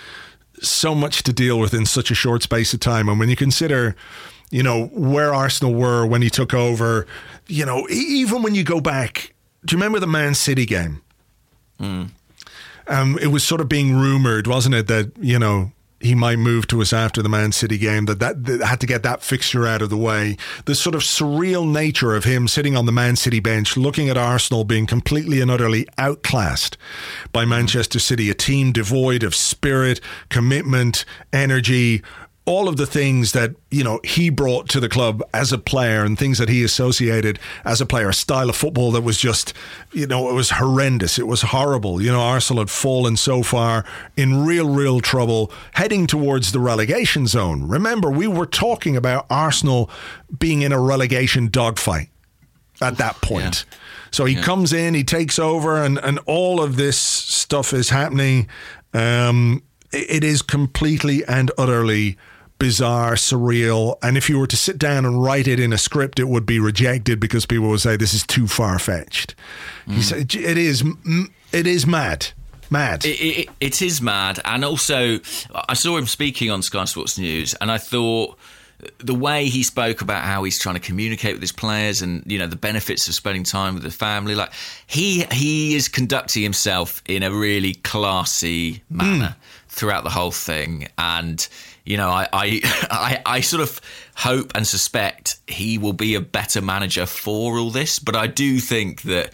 so much to deal with in such a short space of time. And when you consider, you know, where Arsenal were when he took over, you know, even when you go back, do you remember the Man City game? Mm. Um, it was sort of being rumoured, wasn't it, that, you know, he might move to us after the Man City game, that, that that had to get that fixture out of the way. The sort of surreal nature of him sitting on the Man City bench, looking at Arsenal being completely and utterly outclassed by Manchester City, a team devoid of spirit, commitment, energy, all of the things that, you know, he brought to the club as a player and things that he associated as a player, a style of football that was just, you know, it was horrendous. It was horrible. You know, Arsenal had fallen so far, in real, real trouble, heading towards the relegation zone. Remember, we were talking about Arsenal being in a relegation dogfight at that point. Yeah. So he yeah. comes in, he takes over, and, and all of this stuff is happening. Um, it is completely and utterly bizarre, surreal, and if you were to sit down and write it in a script, it would be rejected because people would say this is too far-fetched. Mm. He said, it is, it is mad. Mad. It, it, it is mad. And also, I saw him speaking on Sky Sports News, and I thought the way he spoke about how he's trying to communicate with his players and, you know, the benefits of spending time with the family, like he he is conducting himself in a really classy manner mm. throughout the whole thing. And, you know, I, I I I sort of hope and suspect he will be a better manager for all this. But I do think that,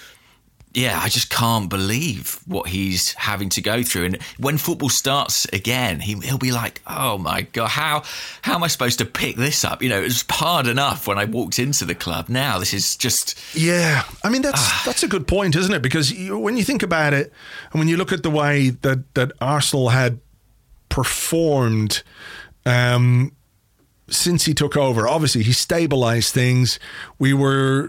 yeah, I just can't believe what he's having to go through. And when football starts again, he, he'll be like, oh, my God, how how am I supposed to pick this up? You know, it was hard enough when I walked into the club. Now this is just... Yeah, I mean, that's uh, that's a good point, isn't it? Because you, when you think about it, and when you look at the way that, that Arsenal had performed um, since he took over, obviously he stabilised things. We were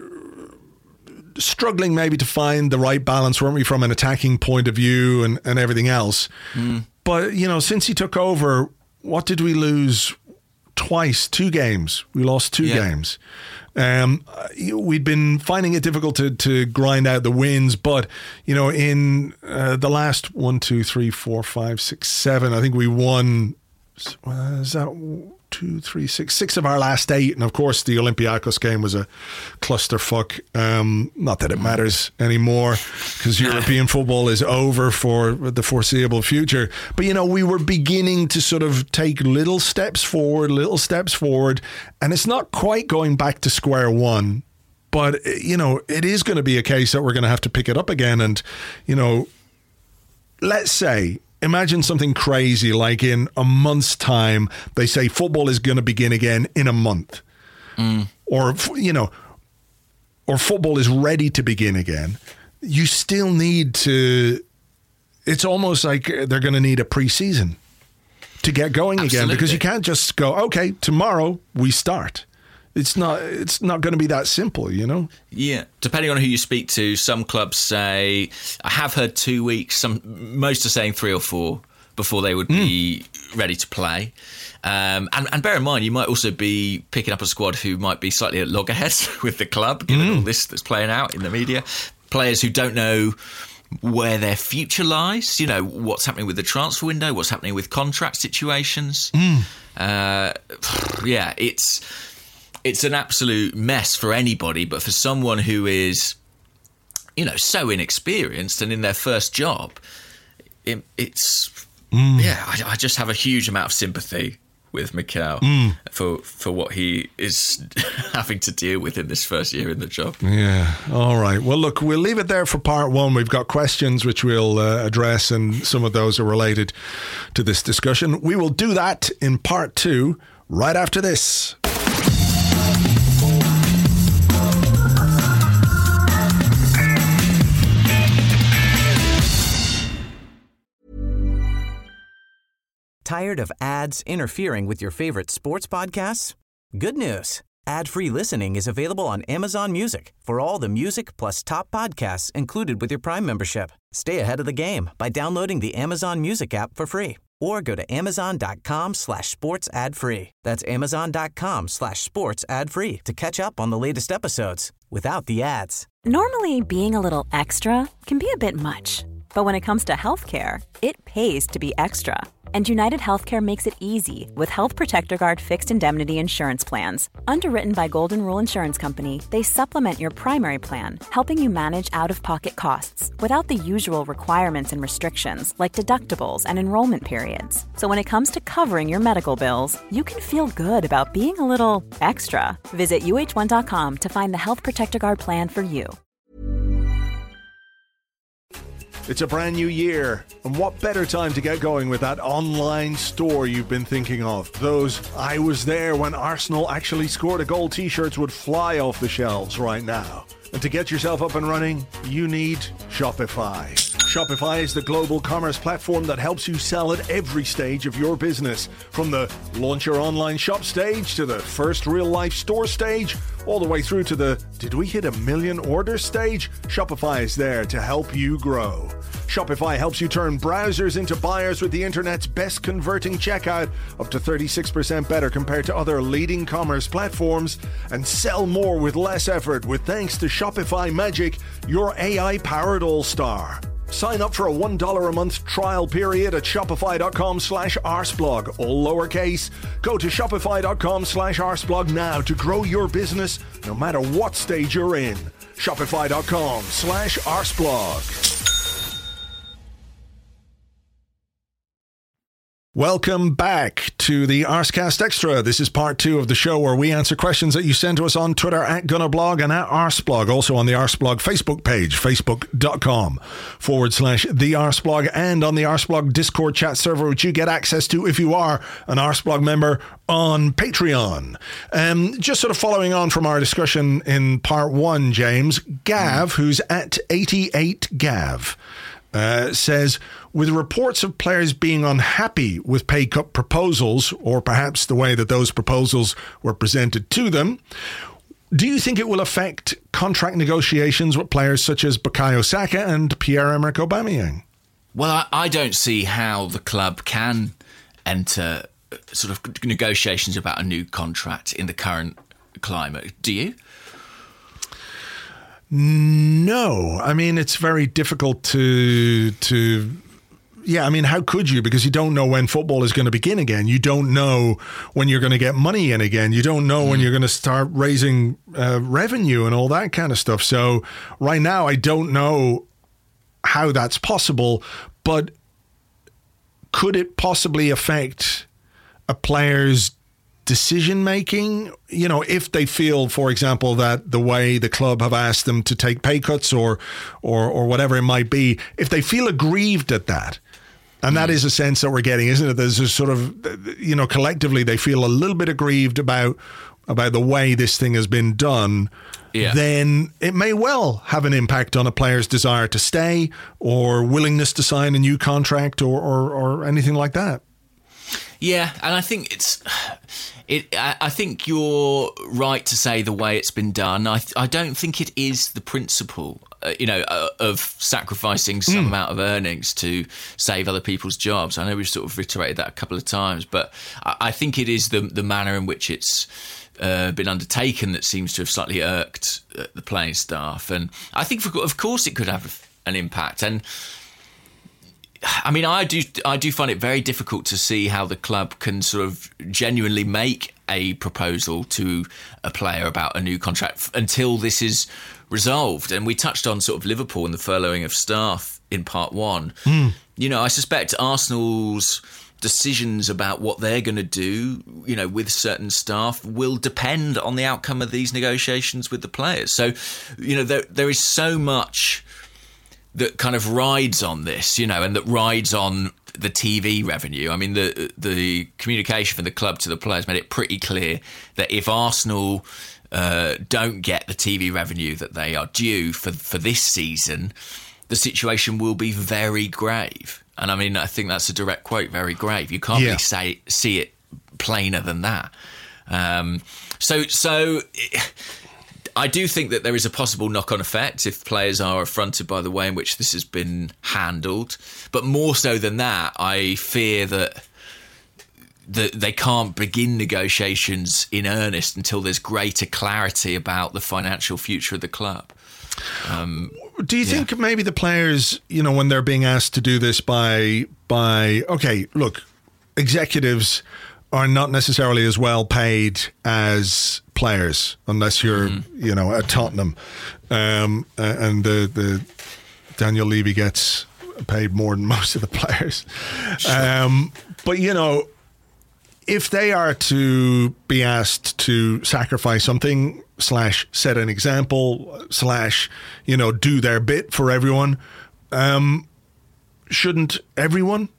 struggling maybe to find the right balance, weren't we, from an attacking point of view and, and everything else. Mm. But, you know, since he took over, what did we lose? Twice, two games. We lost two yeah. games. Um, we'd been finding it difficult to, to grind out the wins, but, you know, in uh, the last one, two, three, four, five, six, seven, I think we won, uh, is that two, three, six, six of our last eight. And of course, the Olympiacos game was a clusterfuck. Um, not that it matters anymore because European football is over for the foreseeable future. But, you know, we were beginning to sort of take little steps forward, little steps forward. And it's not quite going back to square one. But, you know, it is going to be a case that we're going to have to pick it up again. And, you know, let's say... Imagine something crazy like in a month's time, they say football is going to begin again in a month. Mm. Or, you know, or football is ready to begin again. You still need to, it's almost like they're going to need a pre-season to get going Absolutely. Again because you can't just go, okay, tomorrow we start. It's not It's not going to be that simple, you know? Yeah. Depending on who you speak to, some clubs say, I have heard two weeks, some most are saying three or four before they would be mm. ready to play. Um, and, and bear in mind, you might also be picking up a squad who might be slightly at loggerheads with the club, given mm. all this that's playing out in the media. Players who don't know where their future lies, you know, what's happening with the transfer window, what's happening with contract situations. Mm. Uh, yeah, it's... it's an absolute mess for anybody, but for someone who is, you know, so inexperienced and in their first job, it, it's mm. yeah. I, I just have a huge amount of sympathy with Mikel mm. for for what he is having to deal with in this first year in the job. Yeah. All right. Well, look, we'll leave it there for part one. We've got questions which we'll uh, address, and some of those are related to this discussion. We will do that in part two right after this. Tired of ads interfering with your favorite sports podcasts? Good news. Ad-free listening is available on Amazon Music for all the music plus top podcasts included with your Prime membership. Stay ahead of the game by downloading the Amazon Music app for free or go to amazon.com slash sports ad free. That's amazon.com slash sports ad free to catch up on the latest episodes without the ads. Normally, being a little extra can be a bit much. But when it comes to healthcare, it pays to be extra. And United Healthcare makes it easy with Health Protector Guard fixed indemnity insurance plans. Underwritten by Golden Rule Insurance Company, they supplement your primary plan, helping you manage out-of-pocket costs without the usual requirements and restrictions like deductibles and enrollment periods. So when it comes to covering your medical bills, you can feel good about being a little extra. Visit U H one dot com to find the Health Protector Guard plan for you. It's a brand new year, and what better time to get going with that online store you've been thinking of? Those "I was there when Arsenal actually scored a goal" t-shirts would fly off the shelves right now. And to get yourself up and running, you need Shopify. Shopify is the global commerce platform that helps you sell at every stage of your business. From the launch your online shop stage to the first real-life store stage, all the way through to the "did we hit a million orders" stage, Shopify is there to help you grow. Shopify helps you turn browsers into buyers with the internet's best converting checkout, up to thirty-six percent better compared to other leading commerce platforms, and sell more with less effort with thanks to Shopify Magic, your A I-powered all-star. Sign up for a one dollar a month trial period at shopify.com slash arseblog, all lowercase. Go to shopify.com slash arseblog now to grow your business no matter what stage you're in. Shopify.com slash arseblog. Welcome back to the Arsecast Extra. This is part two of the show where we answer questions that you send to us on Twitter at Gunnerblog and at Arseblog. Also on the Arseblog Facebook page, facebook.com forward slash the Arseblog, and on the Arseblog Discord chat server, which you get access to if you are an Arseblog member on Patreon. Um, just sort of following on from our discussion in part one, James, Gav, who's at eighty-eight Gav, Uh, says, with reports of players being unhappy with pay cut proposals, or perhaps the way that those proposals were presented to them, do you think it will affect contract negotiations with players such as Bukayo Saka and Pierre-Emerick Aubameyang? Well, I, I don't see how the club can enter sort of negotiations about a new contract in the current climate. Do you? No, I mean, it's very difficult to, to, yeah, I mean, how could you? Because you don't know when football is going to begin again. You don't know when you're going to get money in again. You don't know mm. when you're going to start raising uh, revenue and all that kind of stuff. So right now, I don't know how that's possible, but could it possibly affect a player's decision making? You know, if they feel, for example, that the way the club have asked them to take pay cuts or or or whatever it might be, if they feel aggrieved at that, and mm. that is a sense that we're getting, isn't it? There's a sort of, you know, collectively they feel a little bit aggrieved about about the way this thing has been done. Yeah. Then it may well have an impact on a player's desire to stay or willingness to sign a new contract or or, or anything like that. Yeah, and I think it's, it. I think you're right to say the way it's been done. I, I don't think it is the principle, uh, you know, uh, of sacrificing some mm. amount of earnings to save other people's jobs. I know we've sort of reiterated that a couple of times, but I, I think it is the the manner in which it's uh, been undertaken that seems to have slightly irked uh, the playing staff. And I think, for, of course, it could have an impact. And I mean, I do I do find it very difficult to see how the club can sort of genuinely make a proposal to a player about a new contract until this is resolved. And we touched on sort of Liverpool and the furloughing of staff in part one. Mm. You know, I suspect Arsenal's decisions about what they're going to do, you know, with certain staff will depend on the outcome of these negotiations with the players. So, you know, there there is so much that kind of rides on this, you know, and that rides on the T V revenue. I mean, the the communication from the club to the players made it pretty clear that if Arsenal uh, don't get the T V revenue that they are due for for this season, the situation will be very grave. And I mean, I think that's a direct quote, very grave. You can't yeah. really say see it plainer than that. Um, so, so I do think that there is a possible knock-on effect if players are affronted by the way in which this has been handled. But more so than that, I fear that that they can't begin negotiations in earnest until there's greater clarity about the financial future of the club. Um, do you yeah. think maybe the players, you know, when they're being asked to do this by, by okay, look, executives are not necessarily as well paid as players, unless you're, mm-hmm. you know, at Tottenham, um, and the, the Daniel Levy gets paid more than most of the players. Sure. Um, but, you know, if they are to be asked to sacrifice something, slash set an example, slash, you know, do their bit for everyone, um, shouldn't everyone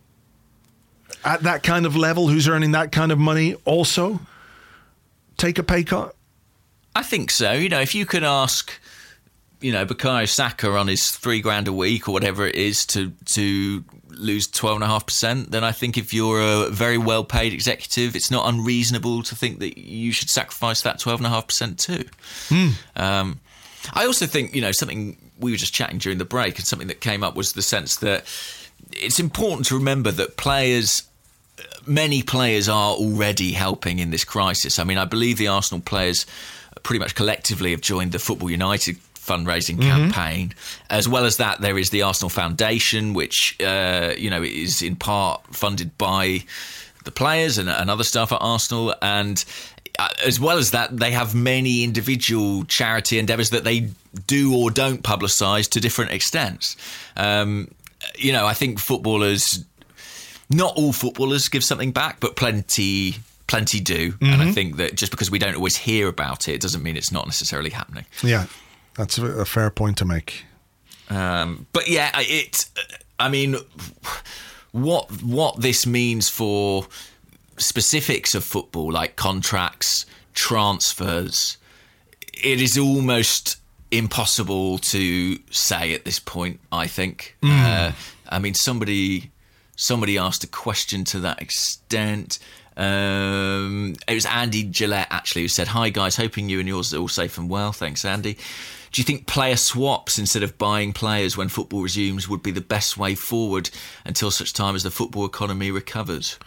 at that kind of level who's earning that kind of money also take a pay cut? I think so. You know, if you could ask, you know, Bukayo Saka on his three grand a week or whatever it is to to lose twelve point five percent, then I think if you're a very well-paid executive, it's not unreasonable to think that you should sacrifice that twelve point five percent too. Mm. Um, I also think, you know, something we were just chatting during the break and something that came up was the sense that it's important to remember that players, many players are already helping in this crisis. I mean, I believe the Arsenal players pretty much collectively have joined the Football United fundraising mm-hmm. campaign. As well as that, there is the Arsenal Foundation, which uh, you know is in part funded by the players and, and other staff at Arsenal. And uh, as well as that, they have many individual charity endeavours that they do or don't publicise to different extents. Um, you know, I think footballers, not all footballers give something back, but plenty plenty do. Mm-hmm. And I think that just because we don't always hear about it, it doesn't mean it's not necessarily happening. Yeah. That's a fair point to make. Um, but yeah, it. I mean, what what this means for specifics of football, like contracts, transfers, it is almost impossible to say at this point, I think. Mm. Uh, I mean, somebody somebody asked a question to that extent. Um, it was Andy Gillette, actually, who said, "Hi, guys, hoping you and yours are all safe and well." Thanks, Andy. Do you think player swaps instead of buying players when football resumes would be the best way forward until such time as the football economy recovers?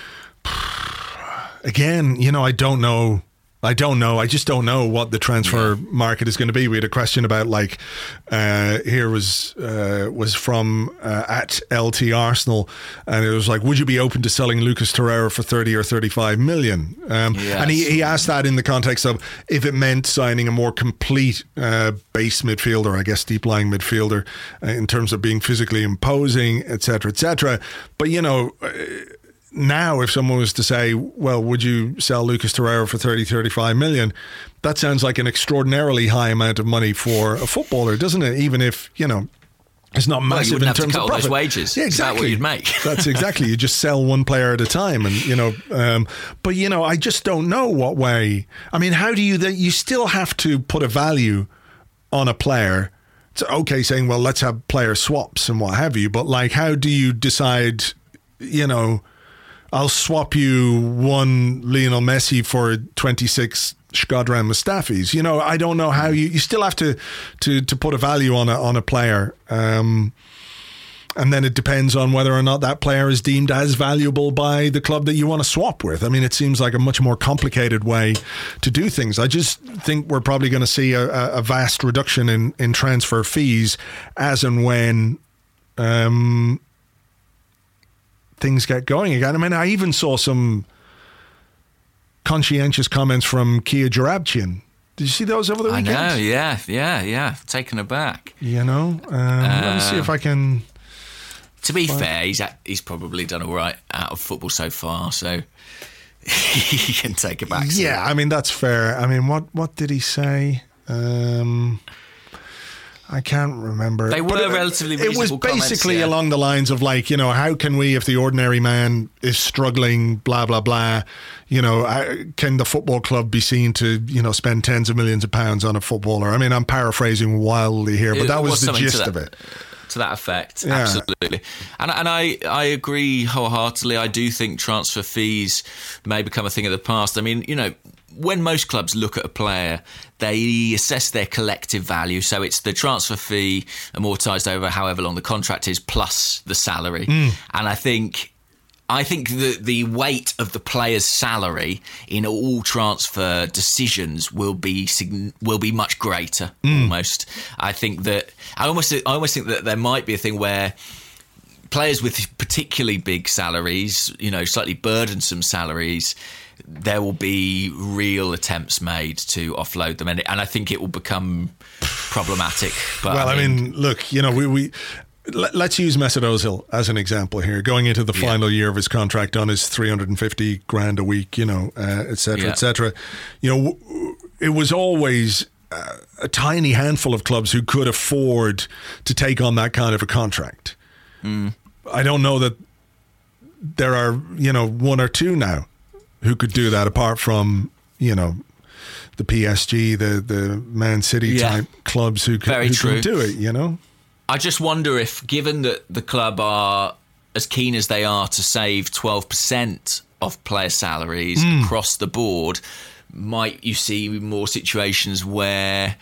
Again, you know, I don't know. I don't know. I just don't know what the transfer yeah. market is going to be. We had a question about, like, uh, here was uh, was from uh, at L T Arsenal, and it was like, would you be open to selling Lucas Torreira for thirty or thirty-five million? Um, yes. And he, he asked that in the context of if it meant signing a more complete uh, base midfielder, I guess deep lying midfielder, uh, in terms of being physically imposing, et cetera, et cetera. But, you know, Uh, now, if someone was to say, well, would you sell Lucas Torreira for thirty, thirty-five million? That sounds like an extraordinarily high amount of money for a footballer, doesn't it? Even if, you know, it's not massive well, you in terms have to cut of profit. All those wages. Yeah, exactly. Is that what you'd make? That's exactly. You just sell one player at a time, and you know. Um, but you know, I just don't know what way. I mean, how do you? You still have to put a value on a player. It's okay saying, well, let's have player swaps and what have you. But like, how do you decide? You know, I'll swap you one Lionel Messi for twenty-six Shkodran Mustafis. You know, I don't know how you. You still have to to to put a value on a on a player, um, and then it depends on whether or not that player is deemed as valuable by the club that you want to swap with. I mean, it seems like a much more complicated way to do things. I just think we're probably going to see a, a vast reduction in in transfer fees as and when. Um, things get going again. I mean, I even saw some conscientious comments from Kia Joorabchian. Did you see those over the weekend? I know, yeah, yeah, yeah. Taken aback. You know, um, uh, let me see if I can. To be find... fair, he's at, he's probably done all right out of football so far, so he can take it back. Yeah, I mean that's fair. I mean, what what did he say? Um, I can't remember. They were but relatively it, reasonable it was basically comments, yeah. along the lines of like, you know, how can we, if the ordinary man is struggling, blah, blah, blah, you know, can the football club be seen to, you know, spend tens of millions of pounds on a footballer? I mean, I'm paraphrasing wildly here, but it that was, was the gist that, of it. To that effect, yeah. Absolutely. And, and I, I agree wholeheartedly. I do think transfer fees may become a thing of the past. I mean, you know, when most clubs look at a player, they assess their collective value. So it's the transfer fee amortised over however long the contract is plus the salary. Mm. And I think I think the, the weight of the player's salary in all transfer decisions will be will be much greater. Mm. Almost, I think that I almost I almost think that there might be a thing where players with particularly big salaries, you know, slightly burdensome salaries, there will be real attempts made to offload them, and, and I think it will become problematic. But well, I mean, I mean look, you know, we. we let's use Mesut Ozil as an example here. Going into the final yeah. year of his contract on his three hundred fifty grand a week, you know, uh, et cetera, yeah. et cetera. You know, it was always uh, a tiny handful of clubs who could afford to take on that kind of a contract. Mm. I don't know that there are, you know, one or two now who could do that, apart from, you know, the P S G, the the Man City yeah. type clubs who could, who could do it, you know? I just wonder if, given that the club are as keen as they are to save twelve percent of player salaries mm. across the board, might you see more situations where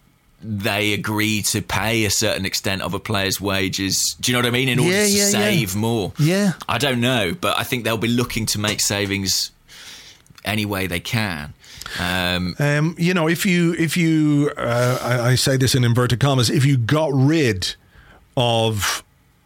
they agree to pay a certain extent of a player's wages? Do you know what I mean? In order yeah, yeah, to save yeah. more. Yeah. I don't know, but I think they'll be looking to make savings any way they can. Um, um, you know, if you, if you, uh, I, I say this in inverted commas, if you got rid of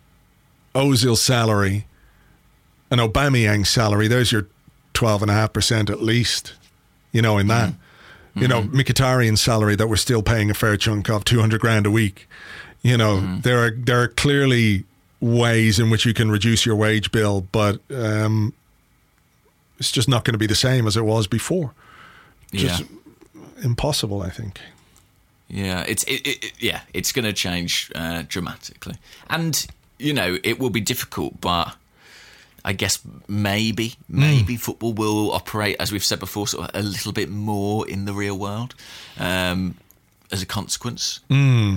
Ozil's salary and Aubameyang's salary, there's your twelve point five percent at least, you know, in that. Mm-hmm. You know, Mkhitaryan's salary that we're still paying a fair chunk of, two hundred grand a week. You know, mm-hmm. there are there are clearly ways in which you can reduce your wage bill, but um, it's just not going to be the same as it was before. Just yeah. impossible, I think. Yeah, it's it, it, yeah, it's going to change uh, dramatically, and you know it will be difficult. But I guess maybe maybe mm. football will operate, as we've said before, sort of a little bit more in the real world um, as a consequence. Mm.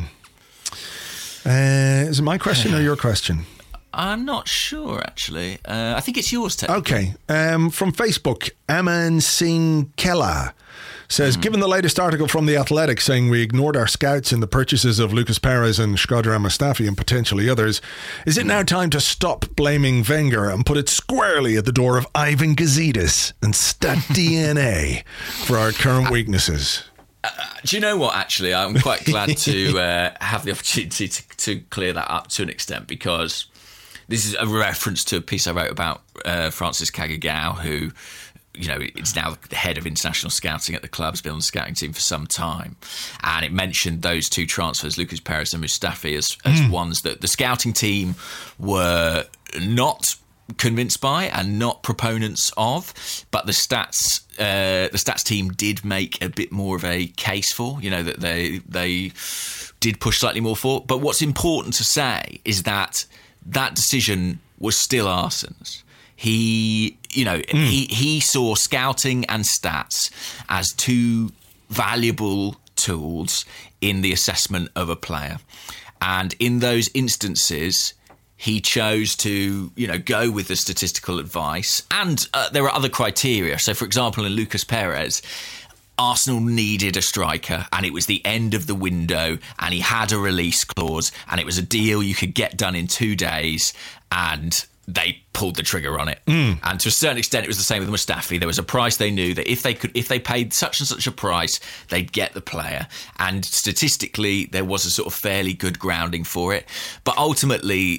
Uh, is it my question or your question? I'm not sure, actually. Uh, I think it's yours, Ted. Okay. Um, from Facebook, Aman Singh Kella says, mm. given the latest article from The Athletic saying we ignored our scouts in the purchases of Lucas Perez and Shkodran Mustafi and potentially others, is it mm. now time to stop blaming Wenger and put it squarely at the door of Ivan Gazidis and Stat D N A for our current weaknesses? Uh, do you know what, actually? I'm quite glad to uh, have the opportunity to, to clear that up to an extent, because this is a reference to a piece I wrote about uh, Francis Kagagao, who, you know, is now the head of international scouting at the club, has been on the scouting team for some time. And it mentioned those two transfers, Lucas Perez and Mustafi, as, as mm. ones that the scouting team were not convinced by and not proponents of, but the stats uh, the stats team did make a bit more of a case for, you know, that they they did push slightly more for. But what's important to say is that that decision was still Arsene's. He, you know, mm. he, he saw scouting and stats as two valuable tools in the assessment of a player. And in those instances, he chose to, you know, go with the statistical advice. And uh, there are other criteria. So, for example, in Lucas Perez, Arsenal needed a striker, and it was the end of the window, and he had a release clause, and it was a deal you could get done in two days, and they pulled the trigger on it. Mm. And to a certain extent, it was the same with Mustafi. There was a price they knew that if they could, if they paid such and such a price, they'd get the player. And statistically, there was a sort of fairly good grounding for it. But ultimately,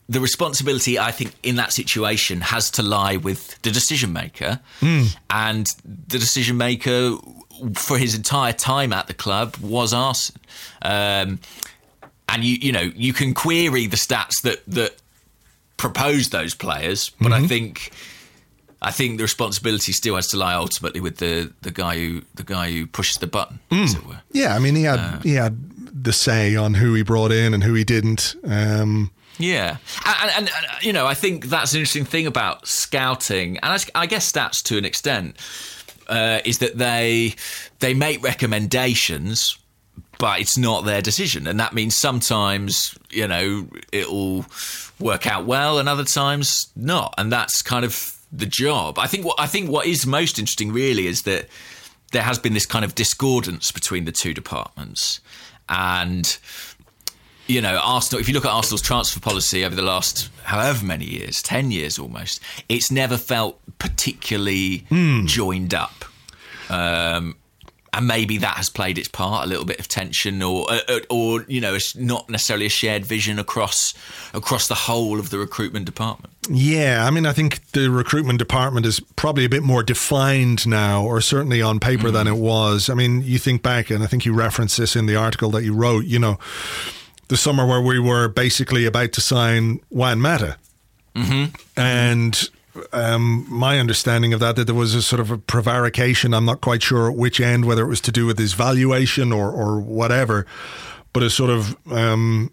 the responsibility, I think, in that situation has to lie with the decision maker, mm. and the decision maker for his entire time at the club was Arsene. Um, and you, you know, you can query the stats that that propose those players, but mm-hmm. I think. I think the responsibility still has to lie ultimately with the, the guy who the guy who pushes the button, mm. as it were. Yeah, I mean he had uh, he had the say on who he brought in and who he didn't. Um, yeah, and, and, and you know I think that's an interesting thing about scouting, and I, I guess stats to an extent, uh, is that they they make recommendations, but it's not their decision, and that means sometimes you know it'll work out well, and other times not, and that's kind of the job. I think what I think what is most interesting really is that there has been this kind of discordance between the two departments, and you know Arsenal, if you look at Arsenal's transfer policy over the last however many years, ten years almost, it's never felt particularly mm. joined up, um, and maybe that has played its part, a little bit of tension, or or, or you know not necessarily a shared vision across across the whole of the recruitment department. Yeah, I mean, I think the recruitment department is probably a bit more defined now, or certainly on paper, mm. than it was. I mean, you think back, and I think you referenced this in the article that you wrote, you know, the summer where we were basically about to sign Juan Mata. Mm-hmm. And um, my understanding of that, that there was a sort of a prevarication. I'm not quite sure at which end, whether it was to do with his valuation or, or whatever, but a sort of... Um,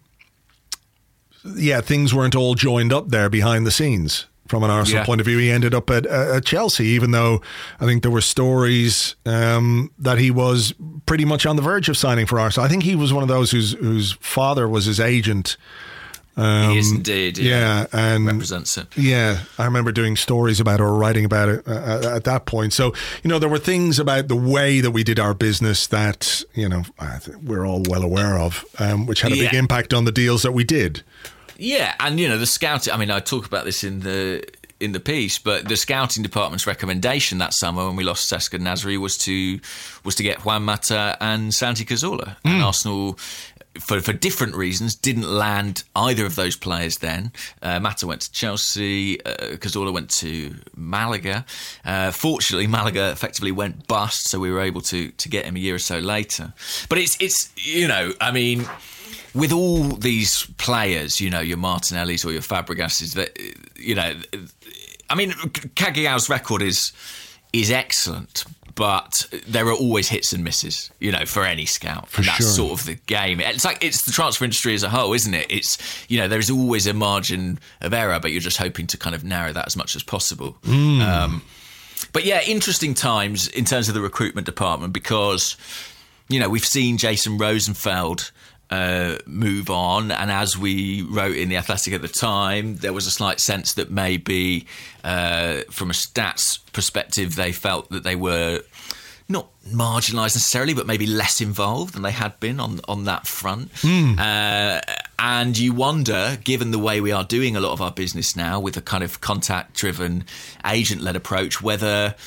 yeah, things weren't all joined up there behind the scenes from an Arsenal yeah. point of view. He ended up at, at Chelsea, even though I think there were stories um, that he was pretty much on the verge of signing for Arsenal. I think he was one of those whose whose father was his agent. Um, he is indeed. Yeah, yeah and represents it. Yeah, I remember doing stories about it or writing about it uh, at that point. So, you know, there were things about the way that we did our business that, you know, I think we're all well aware of, um, which had a yeah. big impact on the deals that we did. Yeah, and you know the scouting. I mean, I talk about this in the in the piece, but the scouting department's recommendation that summer when we lost Cesca Nasri was to was to get Juan Mata and Santi Cazorla, mm. and Arsenal, for for different reasons, didn't land either of those players. Then uh, Mata went to Chelsea, uh, Cazorla went to Malaga. Uh, fortunately, Malaga effectively went bust, so we were able to to get him a year or so later. But it's it's you know, I mean. With all these players, you know, your Martinellis or your Fabregases, that you know, I mean, Cagliao's record is is excellent, but there are always hits and misses, you know, for any scout. For and that's sure. sort of the game. It's like it's the transfer industry as a whole, isn't it? It's you know, there is always a margin of error, but you're just hoping to kind of narrow that as much as possible. Mm. Um, but yeah, interesting times in terms of the recruitment department because you know we've seen Jason Rosenfeld. Uh, move on, and as we wrote in The Athletic at the time, there was a slight sense that maybe uh, from a stats perspective they felt that they were not marginalised necessarily, but maybe less involved than they had been on, on that front. Mm. Uh, and you wonder, given the way we are doing a lot of our business now with a kind of contact-driven, agent-led approach, whether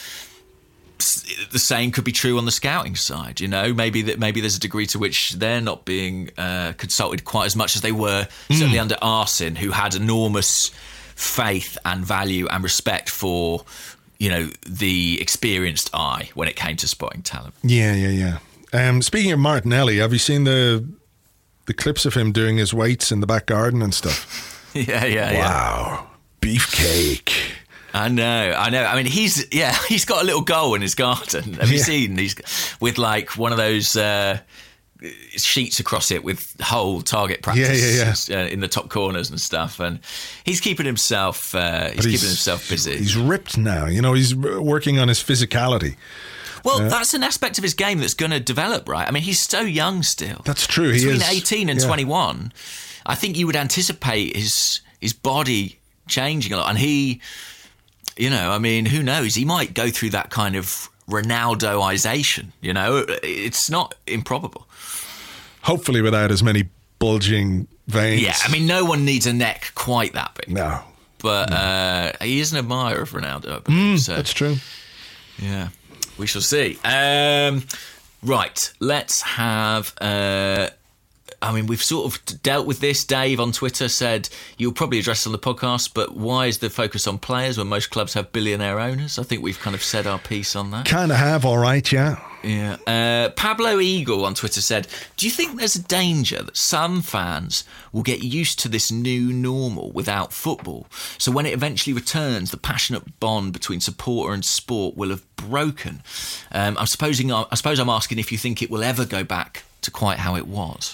the same could be true on the scouting side. You know, maybe that maybe there's a degree to which they're not being uh, consulted quite as much as they were mm. certainly under Arsene, who had enormous faith and value and respect for, you know, the experienced eye when it came to spotting talent. Yeah, yeah, yeah. Um, speaking of Martinelli, have you seen the the clips of him doing his weights in the back garden and stuff? yeah, yeah, yeah. Wow, beefcake. I know, I know. I mean, he's yeah, he's got a little goal in his garden. Have you yeah. seen? He's with like one of those uh, sheets across it with whole target practice yeah, yeah, yeah. Uh, in the top corners and stuff. And he's keeping himself, uh, he's, he's keeping himself busy. He's ripped now. You know, he's working on his physicality. Well, uh, that's an aspect of his game that's going to develop, right? I mean, he's so young still. That's true. He Between is. eighteen and yeah. twenty-one, I think you would anticipate his his body changing a lot, and he. You know, I mean, who knows? He might go through that kind of Ronaldoization, you know? It's not improbable. Hopefully without as many bulging veins. Yeah, I mean, no one needs a neck quite that big. No. But no. Uh, he is an admirer of Ronaldo, I believe. Mm, so. That's true. Yeah, we shall see. Um, right, let's have... Uh, I mean, we've sort of dealt with this. Dave on Twitter said, you'll probably address it on the podcast, but why is the focus on players when most clubs have billionaire owners? I think we've kind of said our piece on that. Kind of have, all right, yeah. Yeah. Uh, Pablo Eagle on Twitter said, do you think there's a danger that some fans will get used to this new normal without football? So when it eventually returns, the passionate bond between supporter and sport will have broken. Um, I'm supposing, I suppose I'm asking if you think it will ever go back to quite how it was.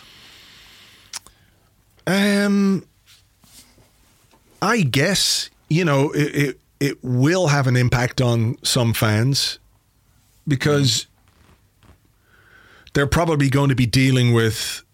Um, I guess, you know, it, it, it will have an impact on some fans because they're probably going to be dealing with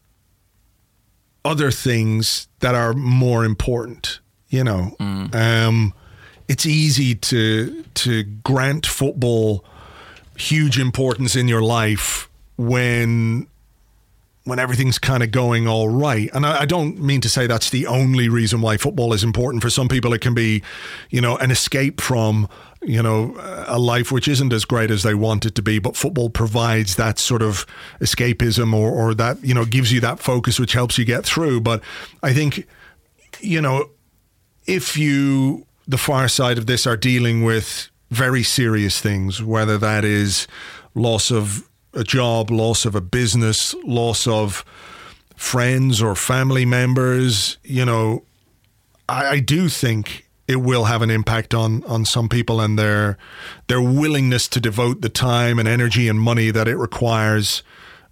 other things that are more important, you know. Mm. Um, it's easy to to grant football huge importance in your life when when everything's kind of going all right. And I, I don't mean to say that's the only reason why football is important. For some people, it can be, you know, an escape from, you know, a life which isn't as great as they want it to be. But football provides that sort of escapism or, or that, you know, gives you that focus which helps you get through. But I think, you know, if you, the far side of this, are dealing with very serious things, whether that is loss of a job, loss of a business, loss of friends or family members, you know, I, I do think it will have an impact on on some people and their their willingness to devote the time and energy and money that it requires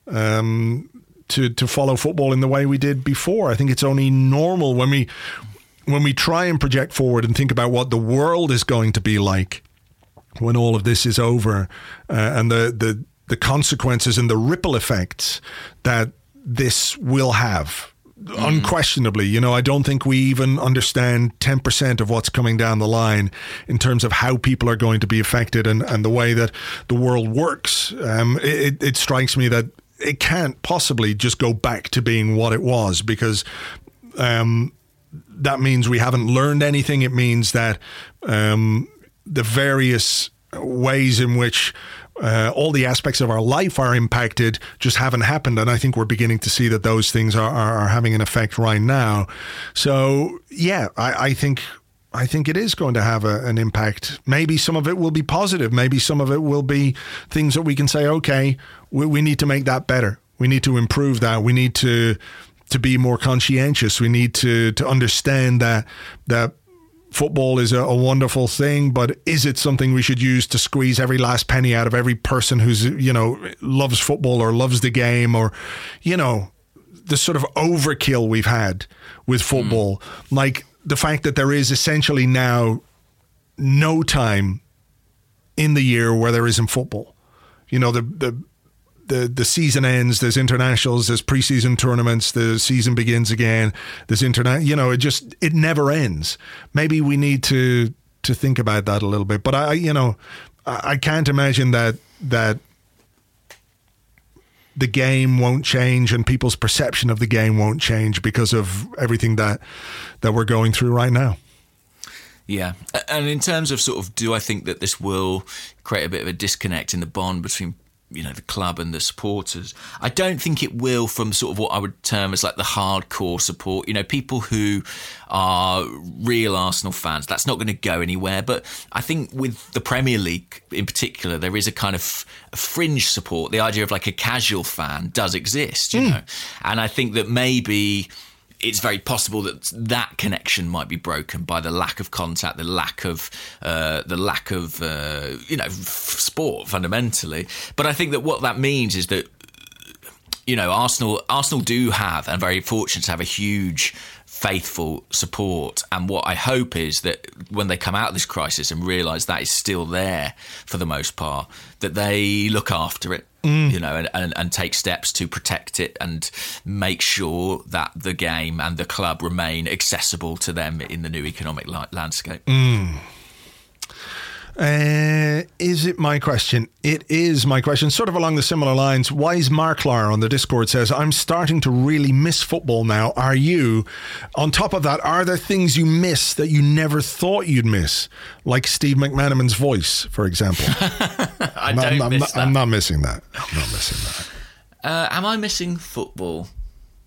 um, to to follow football in the way we did before. I think it's only normal when we when we try and project forward and think about what the world is going to be like when all of this is over, uh, and the the the consequences and the ripple effects that this will have. Mm. Unquestionably, you know, I don't think we even understand ten percent of what's coming down the line in terms of how people are going to be affected and, and the way that the world works. Um, it, it strikes me that it can't possibly just go back to being what it was, because um, that means we haven't learned anything. It means that um, the various ways in which Uh, all the aspects of our life are impacted just haven't happened, and I think we're beginning to see that those things are, are, are having an effect right now. So yeah, I, I think I think it is going to have a, an impact. Maybe some of it will be positive. Maybe some of it will be things that we can say, okay, we, we need to make that better. We need to improve that. We need to to be more conscientious. We need to to understand that that. Football is a, a wonderful thing, but is it something we should use to squeeze every last penny out of every person who's, you know, loves football or loves the game, or, you know, the sort of overkill we've had with football, mm. like the fact that there is essentially now no time in the year where there isn't football. You know, the the The, the season ends, there's internationals, there's preseason tournaments, the season begins again, there's internet, you know, it just, it never ends. Maybe we need to to think about that a little bit. But I, you know, I can't imagine that that the game won't change and people's perception of the game won't change because of everything that that we're going through right now. Yeah. And in terms of sort of, do I think that this will create a bit of a disconnect in the bond between, you know, the club and the supporters? I don't think it will, from sort of what I would term as like the hardcore support, you know, people who are real Arsenal fans. That's not going to go anywhere. But I think with the Premier League in particular, there is a kind of a fringe support. The idea of like a casual fan does exist, you mm. know, and I think that maybe it's very possible that that connection might be broken by the lack of contact, the lack of, uh, the lack of, uh, you know, f- sport fundamentally. But I think that what that means is that, you know, Arsenal, Arsenal do have, and very fortunate to have, a huge faithful support. And what I hope is that when they come out of this crisis and realise that is still there for the most part, that they look after it. Mm. You know, and, and, and take steps to protect it and make sure that the game and the club remain accessible to them in the new economic la- landscape. Mm. Uh, is it my question? It is my question. Sort of along the similar lines. Wise Marklar on the Discord says, I'm starting to really miss football now. Are you? On top of that, are there things you miss that you never thought you'd miss? Like Steve McManaman's voice, for example. I I'm, don't I'm, miss I'm, that. I'm not missing that. I'm not missing that. Uh, am I missing football?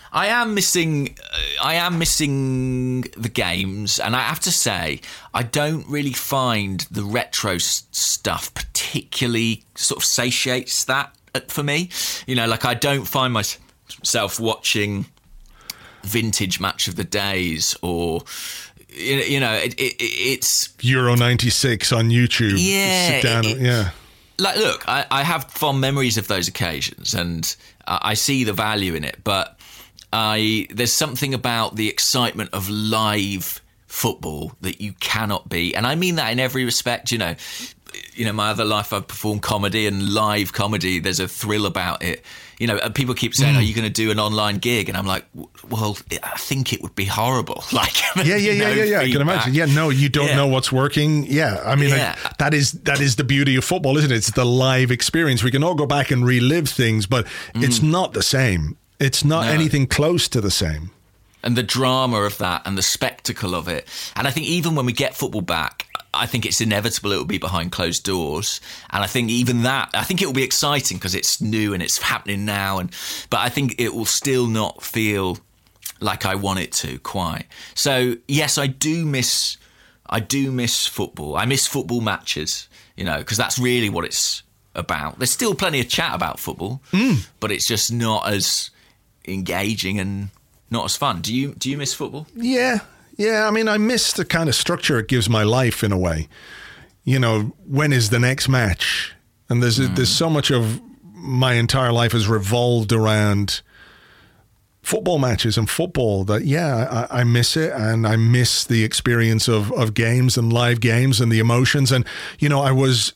I am missing. Uh, I am missing the games, and I have to say, I don't really find the retro s- stuff particularly sort of satiates that for me. You know, like I don't find myself watching vintage Match of the Days or. You know, it, it, it's Euro ninety-six on YouTube. Yeah, Sit down, it, yeah. Like, look, I, I have fond memories of those occasions, and I, I see the value in it. But I there's something about the excitement of live football that you cannot beat, and I mean that in every respect. You know, you know, my other life I've performed comedy, and live comedy. There's a thrill about it. You know, people keep saying, mm. "Are you going to do an online gig?" And I'm like, "Well, I think it would be horrible." Like, yeah, yeah, yeah, yeah, yeah. I can imagine. Yeah, no, you don't yeah. know what's working. Yeah, I mean, yeah. Like, that is that is the beauty of football, isn't it? It's the live experience. We can all go back and relive things, but mm. it's not the same. It's not no. anything close to the same. And the drama of that, and the spectacle of it, and I think even when we get football back, I think it's inevitable it will be behind closed doors. And I think even that, I think it will be exciting because it's new and it's happening now. And but I think it will still not feel like I want it to quite. So yes, I do miss, I do miss football. I miss football matches, you know, because that's really what it's about. There's still plenty of chat about football, mm. but it's just not as engaging and not as fun. Do you do you miss football? Yeah. Yeah, I mean, I miss the kind of structure it gives my life in a way. You know, when is the next match? And there's mm. there's so much of my entire life has revolved around football matches and football that, yeah, I, I miss it. And I miss the experience of, of games and live games and the emotions. And, you know, I was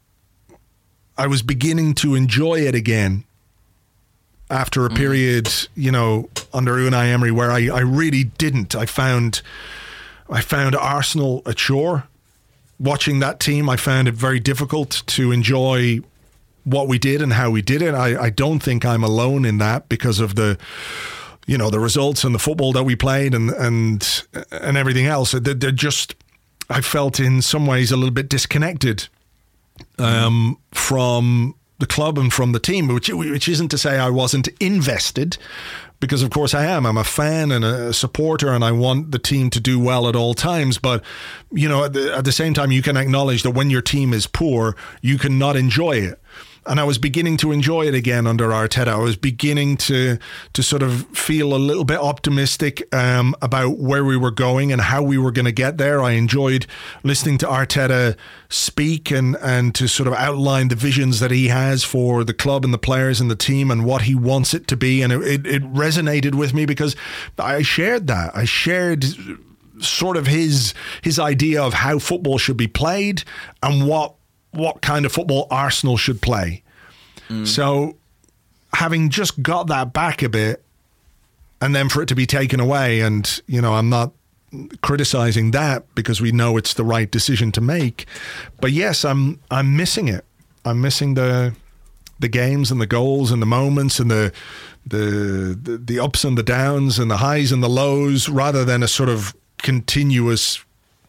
I was beginning to enjoy it again after a period, you know, under Unai Emery, where I, I really didn't. I found I found Arsenal a chore. Watching that team, I found it very difficult to enjoy what we did and how we did it. I, I don't think I'm alone in that because of the, you know, the results and the football that we played and and and everything else. They're, they're just, I felt in some ways a little bit disconnected um, from the club and from the team, which which isn't to say I wasn't invested, because of course I am. I'm a fan and a supporter, and I want the team to do well at all times. But, you know, at the, at the same time, you can acknowledge that when your team is poor, you cannot enjoy it. And I was beginning to enjoy it again under Arteta. I was beginning to to sort of feel a little bit optimistic um, about where we were going and how we were going to get there. I enjoyed listening to Arteta speak and, and to sort of outline the visions that he has for the club and the players and the team and what he wants it to be. And it, it, it resonated with me because I shared that. I shared sort of his his idea of how football should be played and what what kind of football Arsenal should play. Mm. So having just got that back a bit and then for it to be taken away, and, you know, I'm not criticizing that because we know it's the right decision to make. But yes, I'm I'm missing it. I'm missing the the games and the goals and the moments and the the the, the ups and the downs and the highs and the lows, rather than a sort of continuous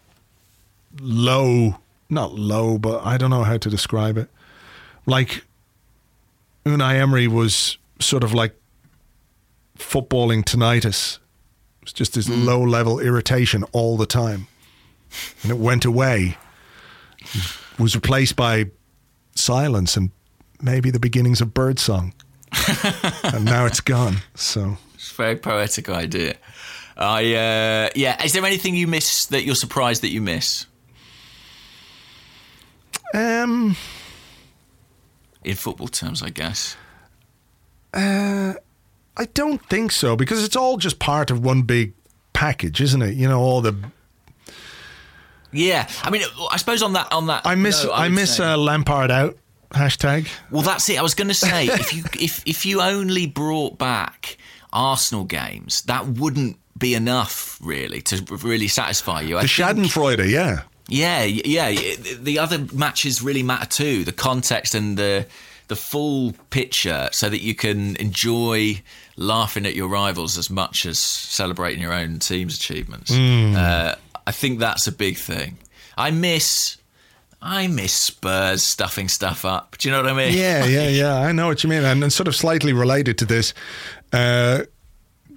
low Not low, but I don't know how to describe it. Like, Unai Emery was sort of like footballing tinnitus. It was just this mm. low-level irritation all the time. And it went away. It was replaced by silence and maybe the beginnings of birdsong. And now it's gone. So it's a very poetic idea. I uh, yeah. Is there anything you miss that you're surprised that you miss? Um, in football terms, I guess. Uh, I don't think so, because it's all just part of one big package, isn't it? You know, all the. Yeah, I mean, I suppose on that on that. I miss no, I, I miss uh, Lampard out hashtag. Well, that's it. I was going to say if you if if you only brought back Arsenal games, that wouldn't be enough really to really satisfy you. I the think, Schadenfreude, yeah. Yeah, yeah. The other matches really matter too. The context and the the full picture, so that you can enjoy laughing at your rivals as much as celebrating your own team's achievements. Mm. Uh, I think that's a big thing. I miss, I miss Spurs stuffing stuff up. Do you know what I mean? Yeah, yeah, yeah. I know what you mean. And, and sort of slightly related to this, uh,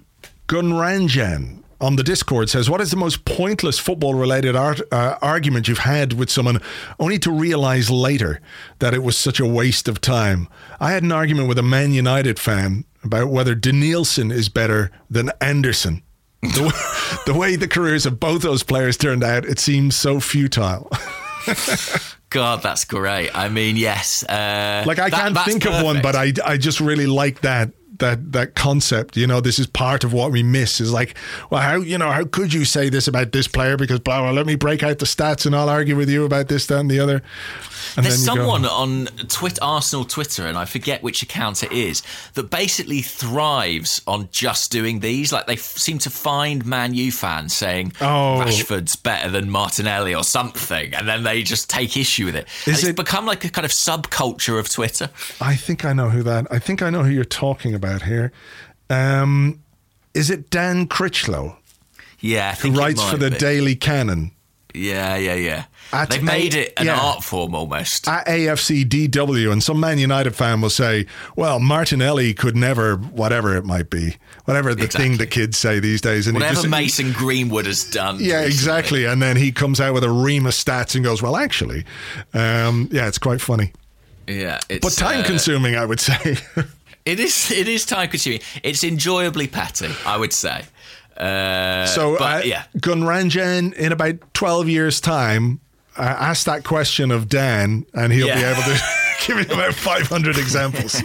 Gunranjan on the Discord says, what is the most pointless football-related art, uh, argument you've had with someone only to realise later that it was such a waste of time? I had an argument with a Man United fan about whether Danielson is better than Anderson. The way, the way the careers of both those players turned out, it seems so futile. God, that's great. I mean, yes. Uh, like I that, can't think perfect. of one, but I, I just really like that. That that concept, you know, this is part of what we miss. Is like, well, how you know, how could you say this about this player? Because blah blah. Let me break out the stats, and I'll argue with you about this, that, and the other. And There's then someone on Twitter, Arsenal Twitter, and I forget which account it is, that basically thrives on just doing these. Like they f- seem to find Man U fans saying oh. Rashford's better than Martinelli or something, and then they just take issue with it. Is and it's it, become like a kind of subculture of Twitter. I think I know who that. I think I know who you're talking about here. Um, is it Dan Critchlow? Yeah, I who think writes for the be. Daily Cannon. Yeah, yeah, yeah. At They've made a, it an yeah. art form almost. At A F C D W, and some Man United fan will say, well, Martinelli could never, whatever it might be, whatever the exactly. thing the kids say these days. And Whatever just, Mason Greenwood has done. Yeah, recently. exactly. And then he comes out with a ream of stats and goes, well, actually, um, yeah, it's quite funny. Yeah. It's, but time uh, consuming, I would say. It is It is time consuming. It's enjoyably petty, I would say. Uh, so, but, uh, yeah. Gunranjan, in about twelve years' time, uh, ask that question of Dan, and he'll yeah. be able to give you about five hundred examples.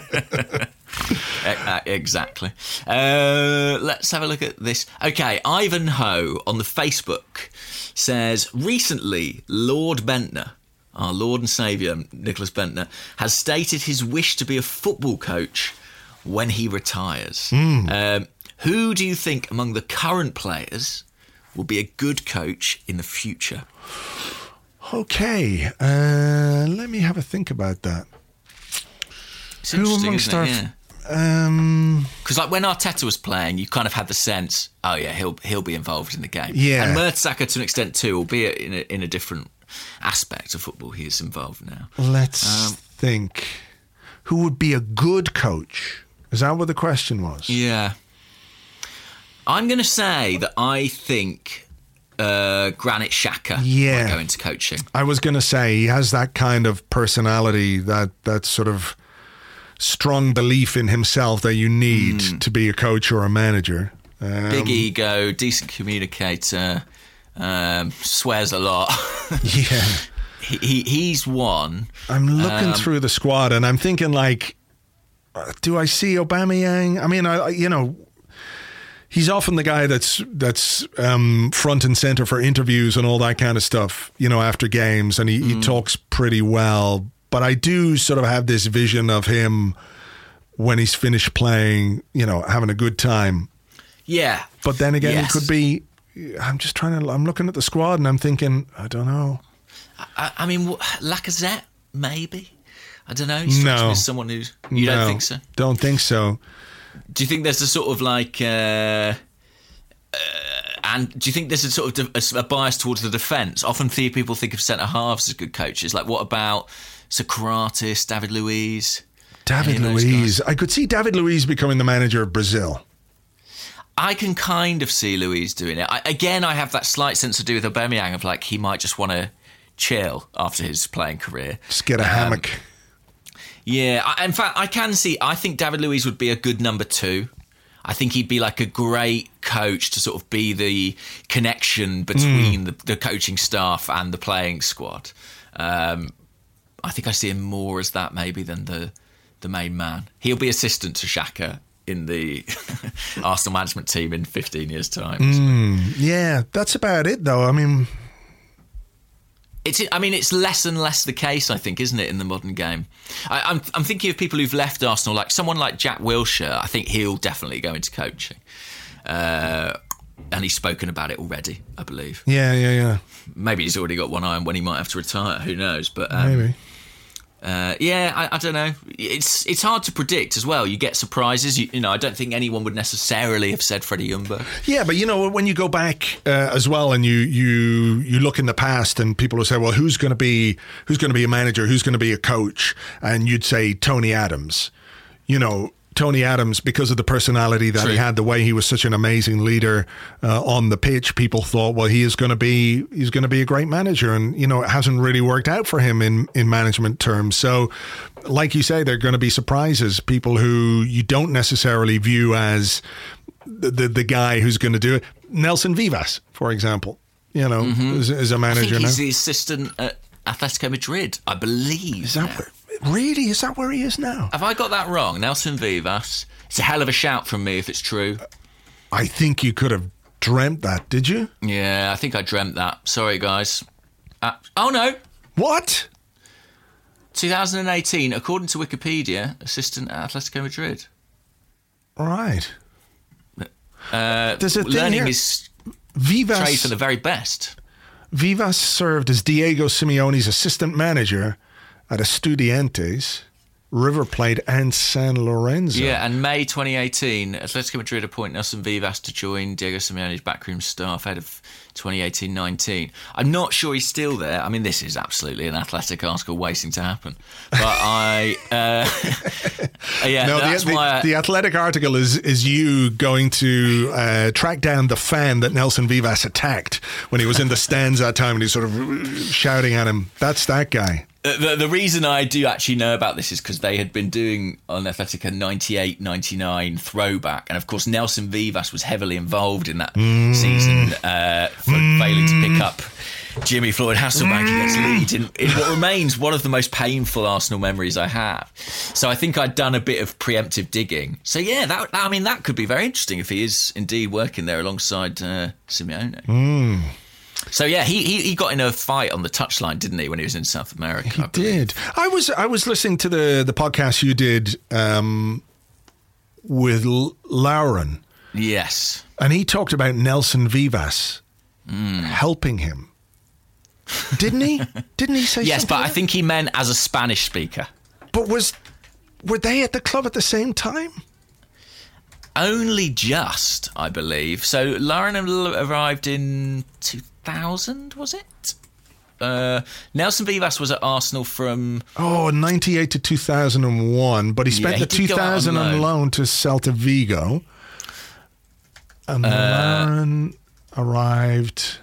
uh, exactly. Uh, let's have a look at this. Okay, Ivanhoe on the Facebook says, recently, Lord Bentner, our Lord and Saviour, Nicholas Bentner, has stated his wish to be a football coach when he retires. Mm. Um, who do you think among the current players will be a good coach in the future? Okay, uh, let me have a think about that. It's Who interesting, amongst isn't our... it? Yeah. Um, Because like when Arteta was playing, you kind of had the sense, oh yeah, he'll he'll be involved in the game. Yeah. And Mertesacker to an extent too, albeit in a, in a different aspect of football, he is involved now. let's Um, think. Who would be a good coach? Is that what the question was? Yeah. I'm going to say that I think uh, Granit Xhaka Yeah. might go into coaching. I was going to say he has that kind of personality, that that sort of strong belief in himself that you need Mm. to be a coach or a manager. Um, Big ego, decent communicator, um, swears a lot. Yeah. he, he He's one. I'm looking Um, through the squad and I'm thinking, like, uh, do I see Aubameyang? I mean, I, I you know, he's often the guy that's that's um, front and center for interviews and all that kind of stuff, you know, after games, and he, Mm. he talks pretty well. But I do sort of have this vision of him when he's finished playing, you know, having a good time. Yeah. But then again, Yes. it could be. I'm just trying to. I'm looking at the squad and I'm thinking, I don't know. I, I mean, wh- Lacazette, maybe? I don't know. He strikes No. me as someone who's... You No, don't think so? Don't think so. Do you think there's a sort of like... Uh, uh, and do you think there's a sort of de- a, a bias towards the defence? Often people think of centre-halves as good coaches. Like, what about Socrates, David Luiz? David Any of those Luiz. guys? I could see David Luiz becoming the manager of Brazil. I can kind of see Luiz doing it. I, again, I have that slight sense to do with Aubameyang of like he might just want to chill after his playing career. Just get a Um, hammock. Yeah, I, in fact, I can see. I think David Luiz would be a good number two. I think he'd be like a great coach to sort of be the connection between mm. the, the coaching staff and the playing squad. Um, I think I see him more as that maybe than the the main man. He'll be assistant to Xhaka in the Arsenal management team in fifteen years' time. Mm, yeah, that's about it, though. I mean, it's. I mean, it's less and less the case, I think, isn't it, in the modern game? I, I'm, I'm thinking of people who've left Arsenal, like someone like Jack Wilshere. I think he'll definitely go into coaching, uh, and he's spoken about it already, I believe. Yeah, yeah, yeah. Maybe he's already got one eye on when he might have to retire. Who knows? But um, maybe. Uh, yeah, I, I don't know. It's it's hard to predict as well. You get surprises. You, you know, I don't think anyone would necessarily have said Freddie Ljungberg. Yeah, but you know, when you go back uh, as well, and you you you look in the past, and people will say, "Well, who's going to be who's going to be a manager? Who's going to be a coach?" And you'd say Tony Adams. You know, Tony Adams because of the personality that True. he had, the way he was such an amazing leader uh, on the pitch. People thought, well, he is going to be he's going to be a great manager, and you know, it hasn't really worked out for him in in management terms. So, like you say, there are going to be surprises. People who you don't necessarily view as the the, the guy who's going to do it. Nelson Vivas, for example, you know, mm-hmm. is, is a manager I think he's now. the assistant at Atletico Madrid, I believe. Is that where, really? Is that where he is now? Have I got that wrong? Nelson Vivas. It's a hell of a shout from me if it's true. I think you could have dreamt that, did you? Yeah, I think I dreamt that. Sorry, guys. Uh, oh, no. What? twenty eighteen, according to Wikipedia, assistant at Atletico Madrid. Right. Uh, There's a thing learning here. his Vivas, trade for the very best. Vivas served as Diego Simeone's assistant manager at Estudiantes, River Plate and San Lorenzo. Yeah, and May twenty eighteen, Atletico Madrid appoint Nelson Vivas to join Diego Simeone's backroom staff ahead of twenty eighteen nineteen. I'm not sure he's still there. I mean, this is absolutely an Athletic article waiting to happen. But I... Uh, yeah, no, that's the, why... I, the, the Athletic article is is you going to uh, track down the fan that Nelson Vivas attacked when he was in the stands that time and he's sort of shouting at him. That's that guy. The, the reason I do actually know about this is because they had been doing on Athletic a ninety-eight ninety-nine throwback. And of course, Nelson Vivas was heavily involved in that mm. season uh, for mm. failing to pick up Jimmy Floyd Hasselbank mm. against Leeds in, in what remains one of the most painful Arsenal memories I have. So I think I'd done a bit of preemptive digging. So yeah, that I mean, that could be very interesting if he is indeed working there alongside uh, Simeone. Mm. So yeah, he, he he got in a fight on the touchline, didn't he, when he was in South America? He I did. I was I was listening to the, the podcast you did um, with L- Lauren. Yes. And he talked about Nelson Vivas mm. helping him. Didn't he? Didn't he say yes, something? but like I think he meant as a Spanish speaker. But was were they at the club at the same time? Only just, I believe. So Lauren arrived in two thousand, was it? Uh, Nelson Vivas was at Arsenal from... Oh, ninety-eight to two thousand one, but he spent yeah, he the two thousand on loan. loan to Celta Vigo. And uh, Lauren arrived...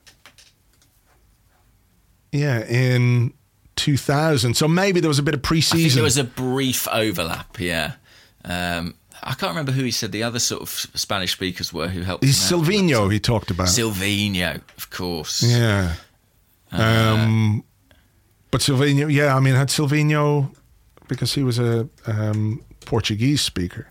Yeah, in two thousand. So maybe there was a bit of pre-season. I think there was a brief overlap, yeah. Um, I can't remember who he said the other sort of Spanish speakers were who helped He's him out. Silvinho he talked about. Silvinho, of course. Yeah. Uh, um, but Silvinho, yeah, I mean, had Silvinho, because he was a um, Portuguese speaker.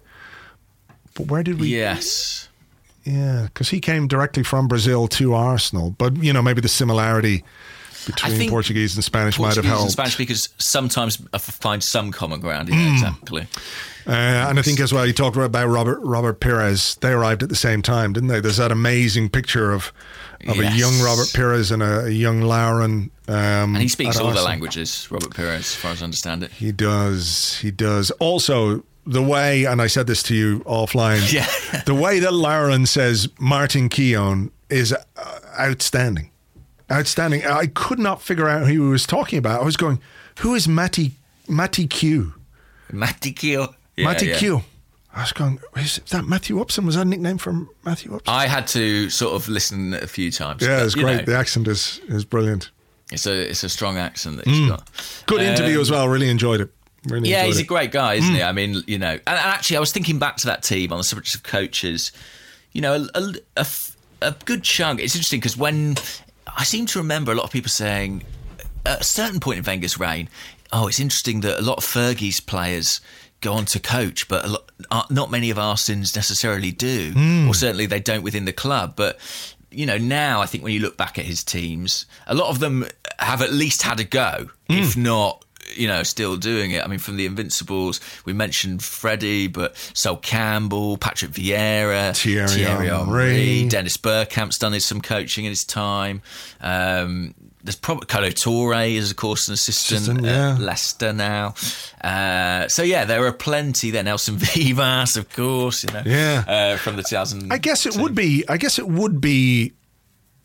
But where did we... Yes. Yeah, because he came directly from Brazil to Arsenal. But, you know, maybe the similarity between Portuguese and Spanish Portuguese might have helped. and Spanish speakers sometimes find some common ground. Yeah, mm. exactly. Uh, and I think as well, you talked about Robert Robert Pires. They arrived at the same time, didn't they? There's that amazing picture of of yes. a young Robert Pires and a, a young Lauren. Um, and he speaks all the languages, Robert Pires, as far as I understand it. He does. He does. Also, the way, and I said this to you offline, yeah. the way that Lauren says Martin Keown is uh, outstanding. Outstanding. I could not figure out who he was talking about. I was going, who is Matty, Matty Q? Matty Q. Yeah, Matty yeah. Q. I was going, is that Matthew Upson? Was that a nickname from Matthew Upson? I had to sort of listen a few times. Yeah, but, it's great. Know, the accent is, is brilliant. It's a it's a strong accent that he's mm. got. Good um, interview as well. Really enjoyed it. Really yeah, enjoyed he's it. a great guy, isn't mm. he? I mean, you know, and, and actually I was thinking back to that team on the subject of coaches, you know, a, a, a, a good chunk. It's interesting because when I seem to remember a lot of people saying at a certain point in Wenger's reign, oh, it's interesting that a lot of Fergie's players go on to coach, but a lot, uh, not many of Arsene's necessarily do, mm. or certainly they don't within the club. But, you know, now I think when you look back at his teams, a lot of them have at least had a go, mm. if not, you know, still doing it. I mean, from the Invincibles, we mentioned Freddie, but Sol Campbell, Patrick Vieira, Thierry, Thierry Henry. Henry, Dennis Bergkamp's done some coaching in his time. Um, There's probably Colo Torre is, of course, an assistant, assistant yeah. at Leicester now. Uh, so yeah, there are plenty there. Nelson Vivas, of course, you know, yeah, uh, from the two thousand. I guess it would be. I guess it would be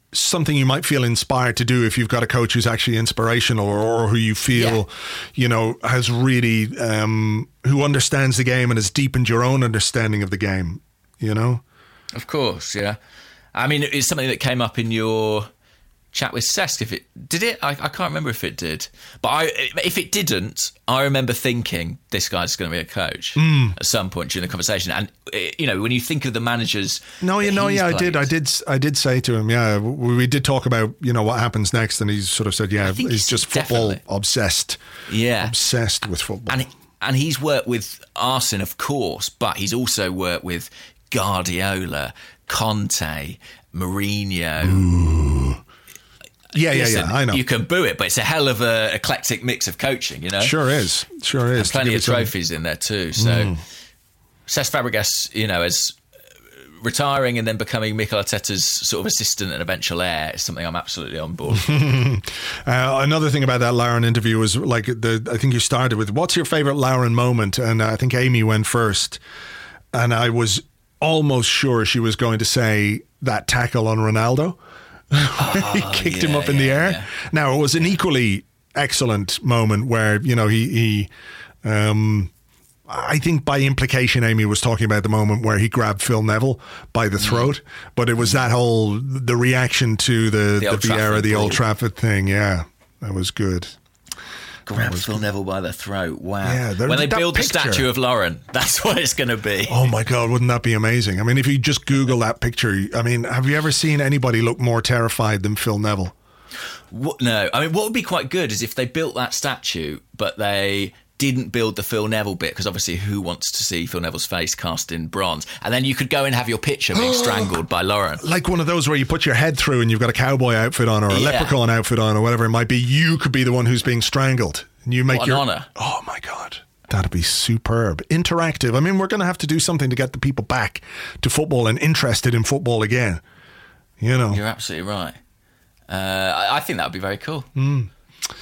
something you might feel inspired to do if you've got a coach who's actually inspirational, or, or who you feel, yeah. you know, has really, um, who understands the game and has deepened your own understanding of the game, you know? Of course, yeah. I mean, it's something that came up in your chat with Cesc. If it did it, I, I can't remember if it did. But I, if it didn't, I remember thinking this guy's going to be a coach mm. at some point during the conversation. And you know, when you think of the managers, no, you know, yeah, played, I did, I did, I did say to him, yeah, we, we did talk about, you know, what happens next, and he sort of said, yeah, he's just football definitely. obsessed, yeah, obsessed with football, and and he's worked with Arsene, of course, but he's also worked with Guardiola, Conte, Mourinho. Ooh. Yeah, Listen, yeah, yeah, I know. You can boo it, but it's a hell of a eclectic mix of coaching, you know? Sure is, sure is. And plenty of trophies some... in there too. So, mm. Cesc Fabregas, you know, as retiring and then becoming Mikel Arteta's sort of assistant and eventual heir is something I'm absolutely on board. uh, another thing about that Lauren interview was, like, the I think you started with, what's your favourite Lauren moment? And I think Amy went first. And I was almost sure she was going to say that tackle on Ronaldo. Oh, he kicked yeah, him up in yeah, the air. Yeah. Now, it was an equally excellent moment where, you know, he, he um, I think by implication, Amy was talking about the moment where he grabbed Phil Neville by the throat, mm. but it was that whole, the reaction to the, the, the Vieira, the Old Trafford thing. Yeah, that was good. Grab Phil good. Neville by the throat. Wow. Yeah, when they build picture. the statue of Lauren, that's what it's going to be. Oh my God, wouldn't that be amazing? I mean, if you just Google that picture, I mean, have you ever seen anybody look more terrified than Phil Neville? What, no. I mean, what would be quite good is if they built that statue, but they didn't build the Phil Neville bit, because obviously who wants to see Phil Neville's face cast in bronze? And then you could go and have your picture being strangled by Lauren. Like one of those where you put your head through and you've got a cowboy outfit on, or a yeah. leprechaun outfit on, or whatever it might be. You could be the one who's being strangled. And you make what your an honour. Oh my God. That'd be superb. Interactive. I mean, we're going to have to do something to get the people back to football and interested in football again. You know. You're absolutely right. Uh, I, I think that would be very cool. Mm.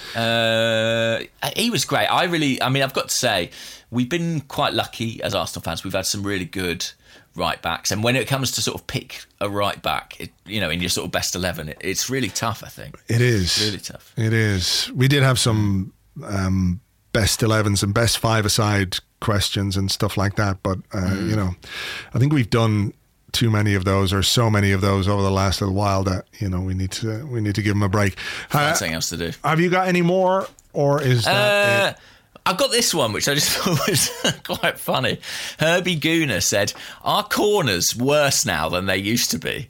Uh, he was great. I really, I mean, I've got to say, we've been quite lucky as Arsenal fans. We've had some really good right backs, and when it comes to sort of pick a right back, it, you know, in your sort of best eleven, it, it's really tough. I think it is it's really tough. It is. We did have some um, best elevens and best five-a-side questions and stuff like that, but uh, mm. you know, I think we've done too many of those, or so many of those over the last little while, that, you know, we need to we need to give them a break. Uh, something else to do. Have you got any more, or is that uh, it? I've got this one, which I just thought was quite funny. Herbie Gooner said, "Are corners worse now than they used to be?"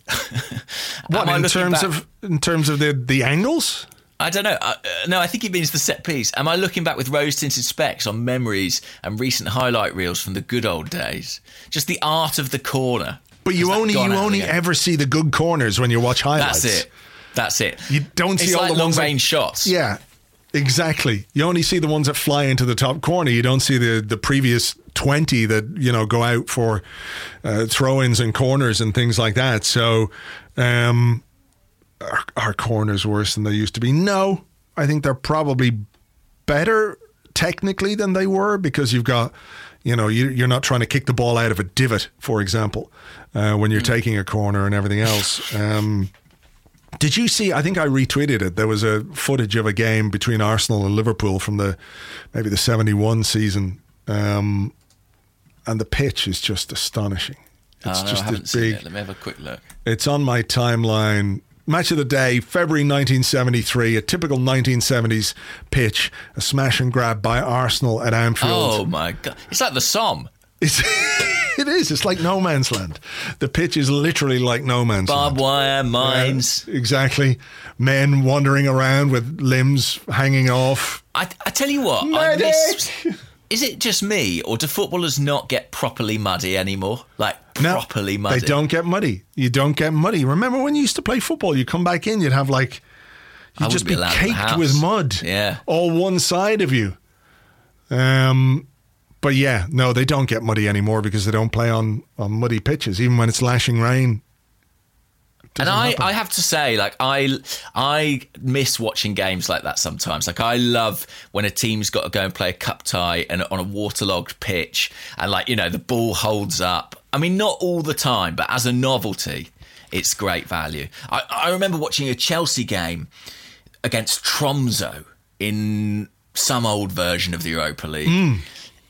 What, in terms back- of in terms of the the angles? I don't know. Uh, no, I think he means the set piece. Am I looking back with rose-tinted specs on memories and recent highlight reels from the good old days? Just the art of the corner. But you only you only ever see the good corners when you watch highlights. That's it. That's it. You don't see it's all like the ones long-range that, shots. Yeah, exactly. You only see the ones that fly into the top corner. You don't see the, the previous twenty that, you know, go out for uh, throw-ins and corners and things like that. So, um, are, are corners worse than they used to be? No, I think they're probably better technically than they were, because you've got, you know, you, you're not trying to kick the ball out of a divot, for example, uh, when you're mm. taking a corner and everything else. Um, did you see, I think I retweeted it, there was a footage of a game between Arsenal and Liverpool from the maybe the seventy-one season, um, and the pitch is just astonishing. It's oh, no, just I haven't this seen big. It. Let me have a quick look. It's on my timeline. Match of the day, February nineteen seventy-three, a typical nineteen seventies pitch, a smash and grab by Arsenal at Anfield. Oh my God. It's like the Somme. It's, it is. It's like no man's land. The pitch is literally like no man's Barbed land. wire, mines. Yeah, exactly. Men wandering around with limbs hanging off. I, I tell you what, I miss... Is it just me, or do footballers not get properly muddy anymore? Like, properly no, muddy? They don't get muddy. You don't get muddy. Remember when you used to play football, you'd come back in, you'd have like, you'd just be, be caked with mud. Yeah. All one side of you. Um, But yeah, no, they don't get muddy anymore because they don't play on, on muddy pitches, even when it's lashing rain. And I, I have to say, like, I I miss watching games like that sometimes. Like, I love when a team's got to go and play a cup tie and on a waterlogged pitch, and, like, you know, the ball holds up. I mean, not all the time, but as a novelty, it's great value. I, I remember watching a Chelsea game against Tromsø in some old version of the Europa League, Mm.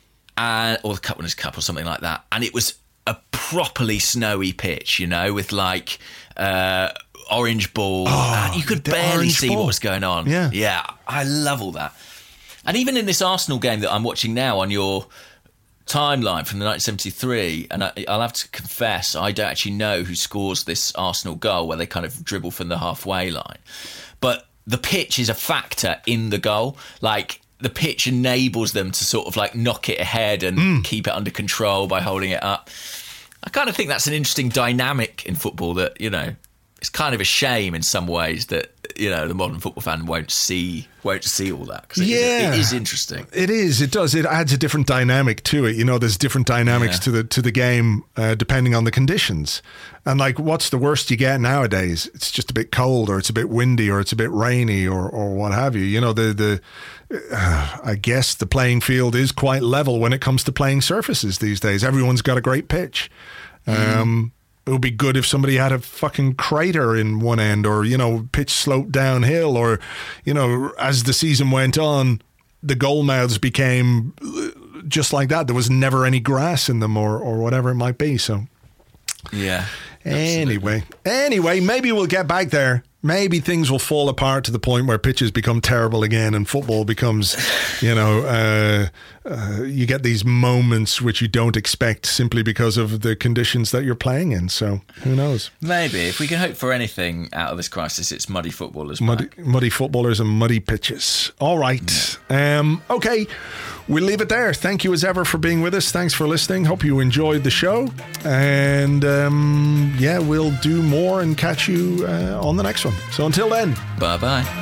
and, or the Cup Winners' Cup or something like that. And it was a properly snowy pitch, you know, with like uh, orange ball. Oh, and you could the barely orange see ball. what was going on. Yeah. Yeah, I love all that. And even in this Arsenal game that I'm watching now on your timeline from the nineteen seventy-three, and I, I'll have to confess, I don't actually know who scores this Arsenal goal where they kind of dribble from the halfway line. But the pitch is a factor in the goal. Like, the pitch enables them to sort of like knock it ahead and mm. keep it under control by holding it up. I kind of think that's an interesting dynamic in football that, you know, it's kind of a shame in some ways that, you know, the modern football fan won't see won't see all that, because it, yeah. is, it is interesting. It is. It does. It adds a different dynamic to it. You know, there's different dynamics Yeah. to the to the game uh, depending on the conditions. And like, what's the worst you get nowadays? It's just a bit cold, or it's a bit windy, or it's a bit rainy, or or what have you. You know, the the uh, I guess the playing field is quite level when it comes to playing surfaces these days. Everyone's got a great pitch. Mm. Um, it would be good if somebody had a fucking crater in one end, or, you know, pitch sloped downhill, or, you know, as the season went on, the goal mouths became just like that. There was never any grass in them, or, or whatever it might be. So, yeah. Anyway, anyway, maybe we'll get back there. Maybe things will fall apart to the point where pitches become terrible again and football becomes, you know, uh, uh, you get these moments which you don't expect simply because of the conditions that you're playing in. So who knows? Maybe. If we can hope for anything out of this crisis, it's muddy footballers. Muddy, muddy footballers and muddy pitches. All right. Yeah. Um, okay. We'll leave it there. Thank you as ever for being with us. Thanks for listening. Hope you enjoyed the show. And um, yeah, we'll do more and catch you uh, on the next one. So until then. Bye-bye.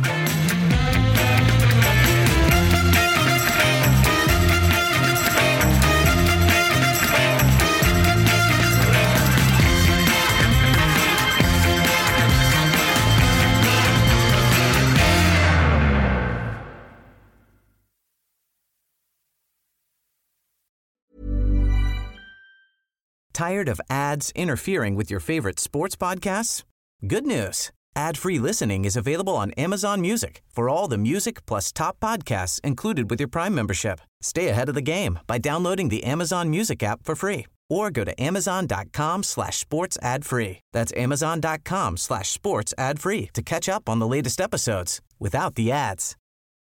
Tired of ads interfering with your favorite sports podcasts? Good news. Ad-free listening is available on Amazon Music for all the music plus top podcasts included with your Prime membership. Stay ahead of the game by downloading the Amazon Music app for free or go to amazon.com slash sports ad free. That's amazon.com slash sports ad free to catch up on the latest episodes without the ads.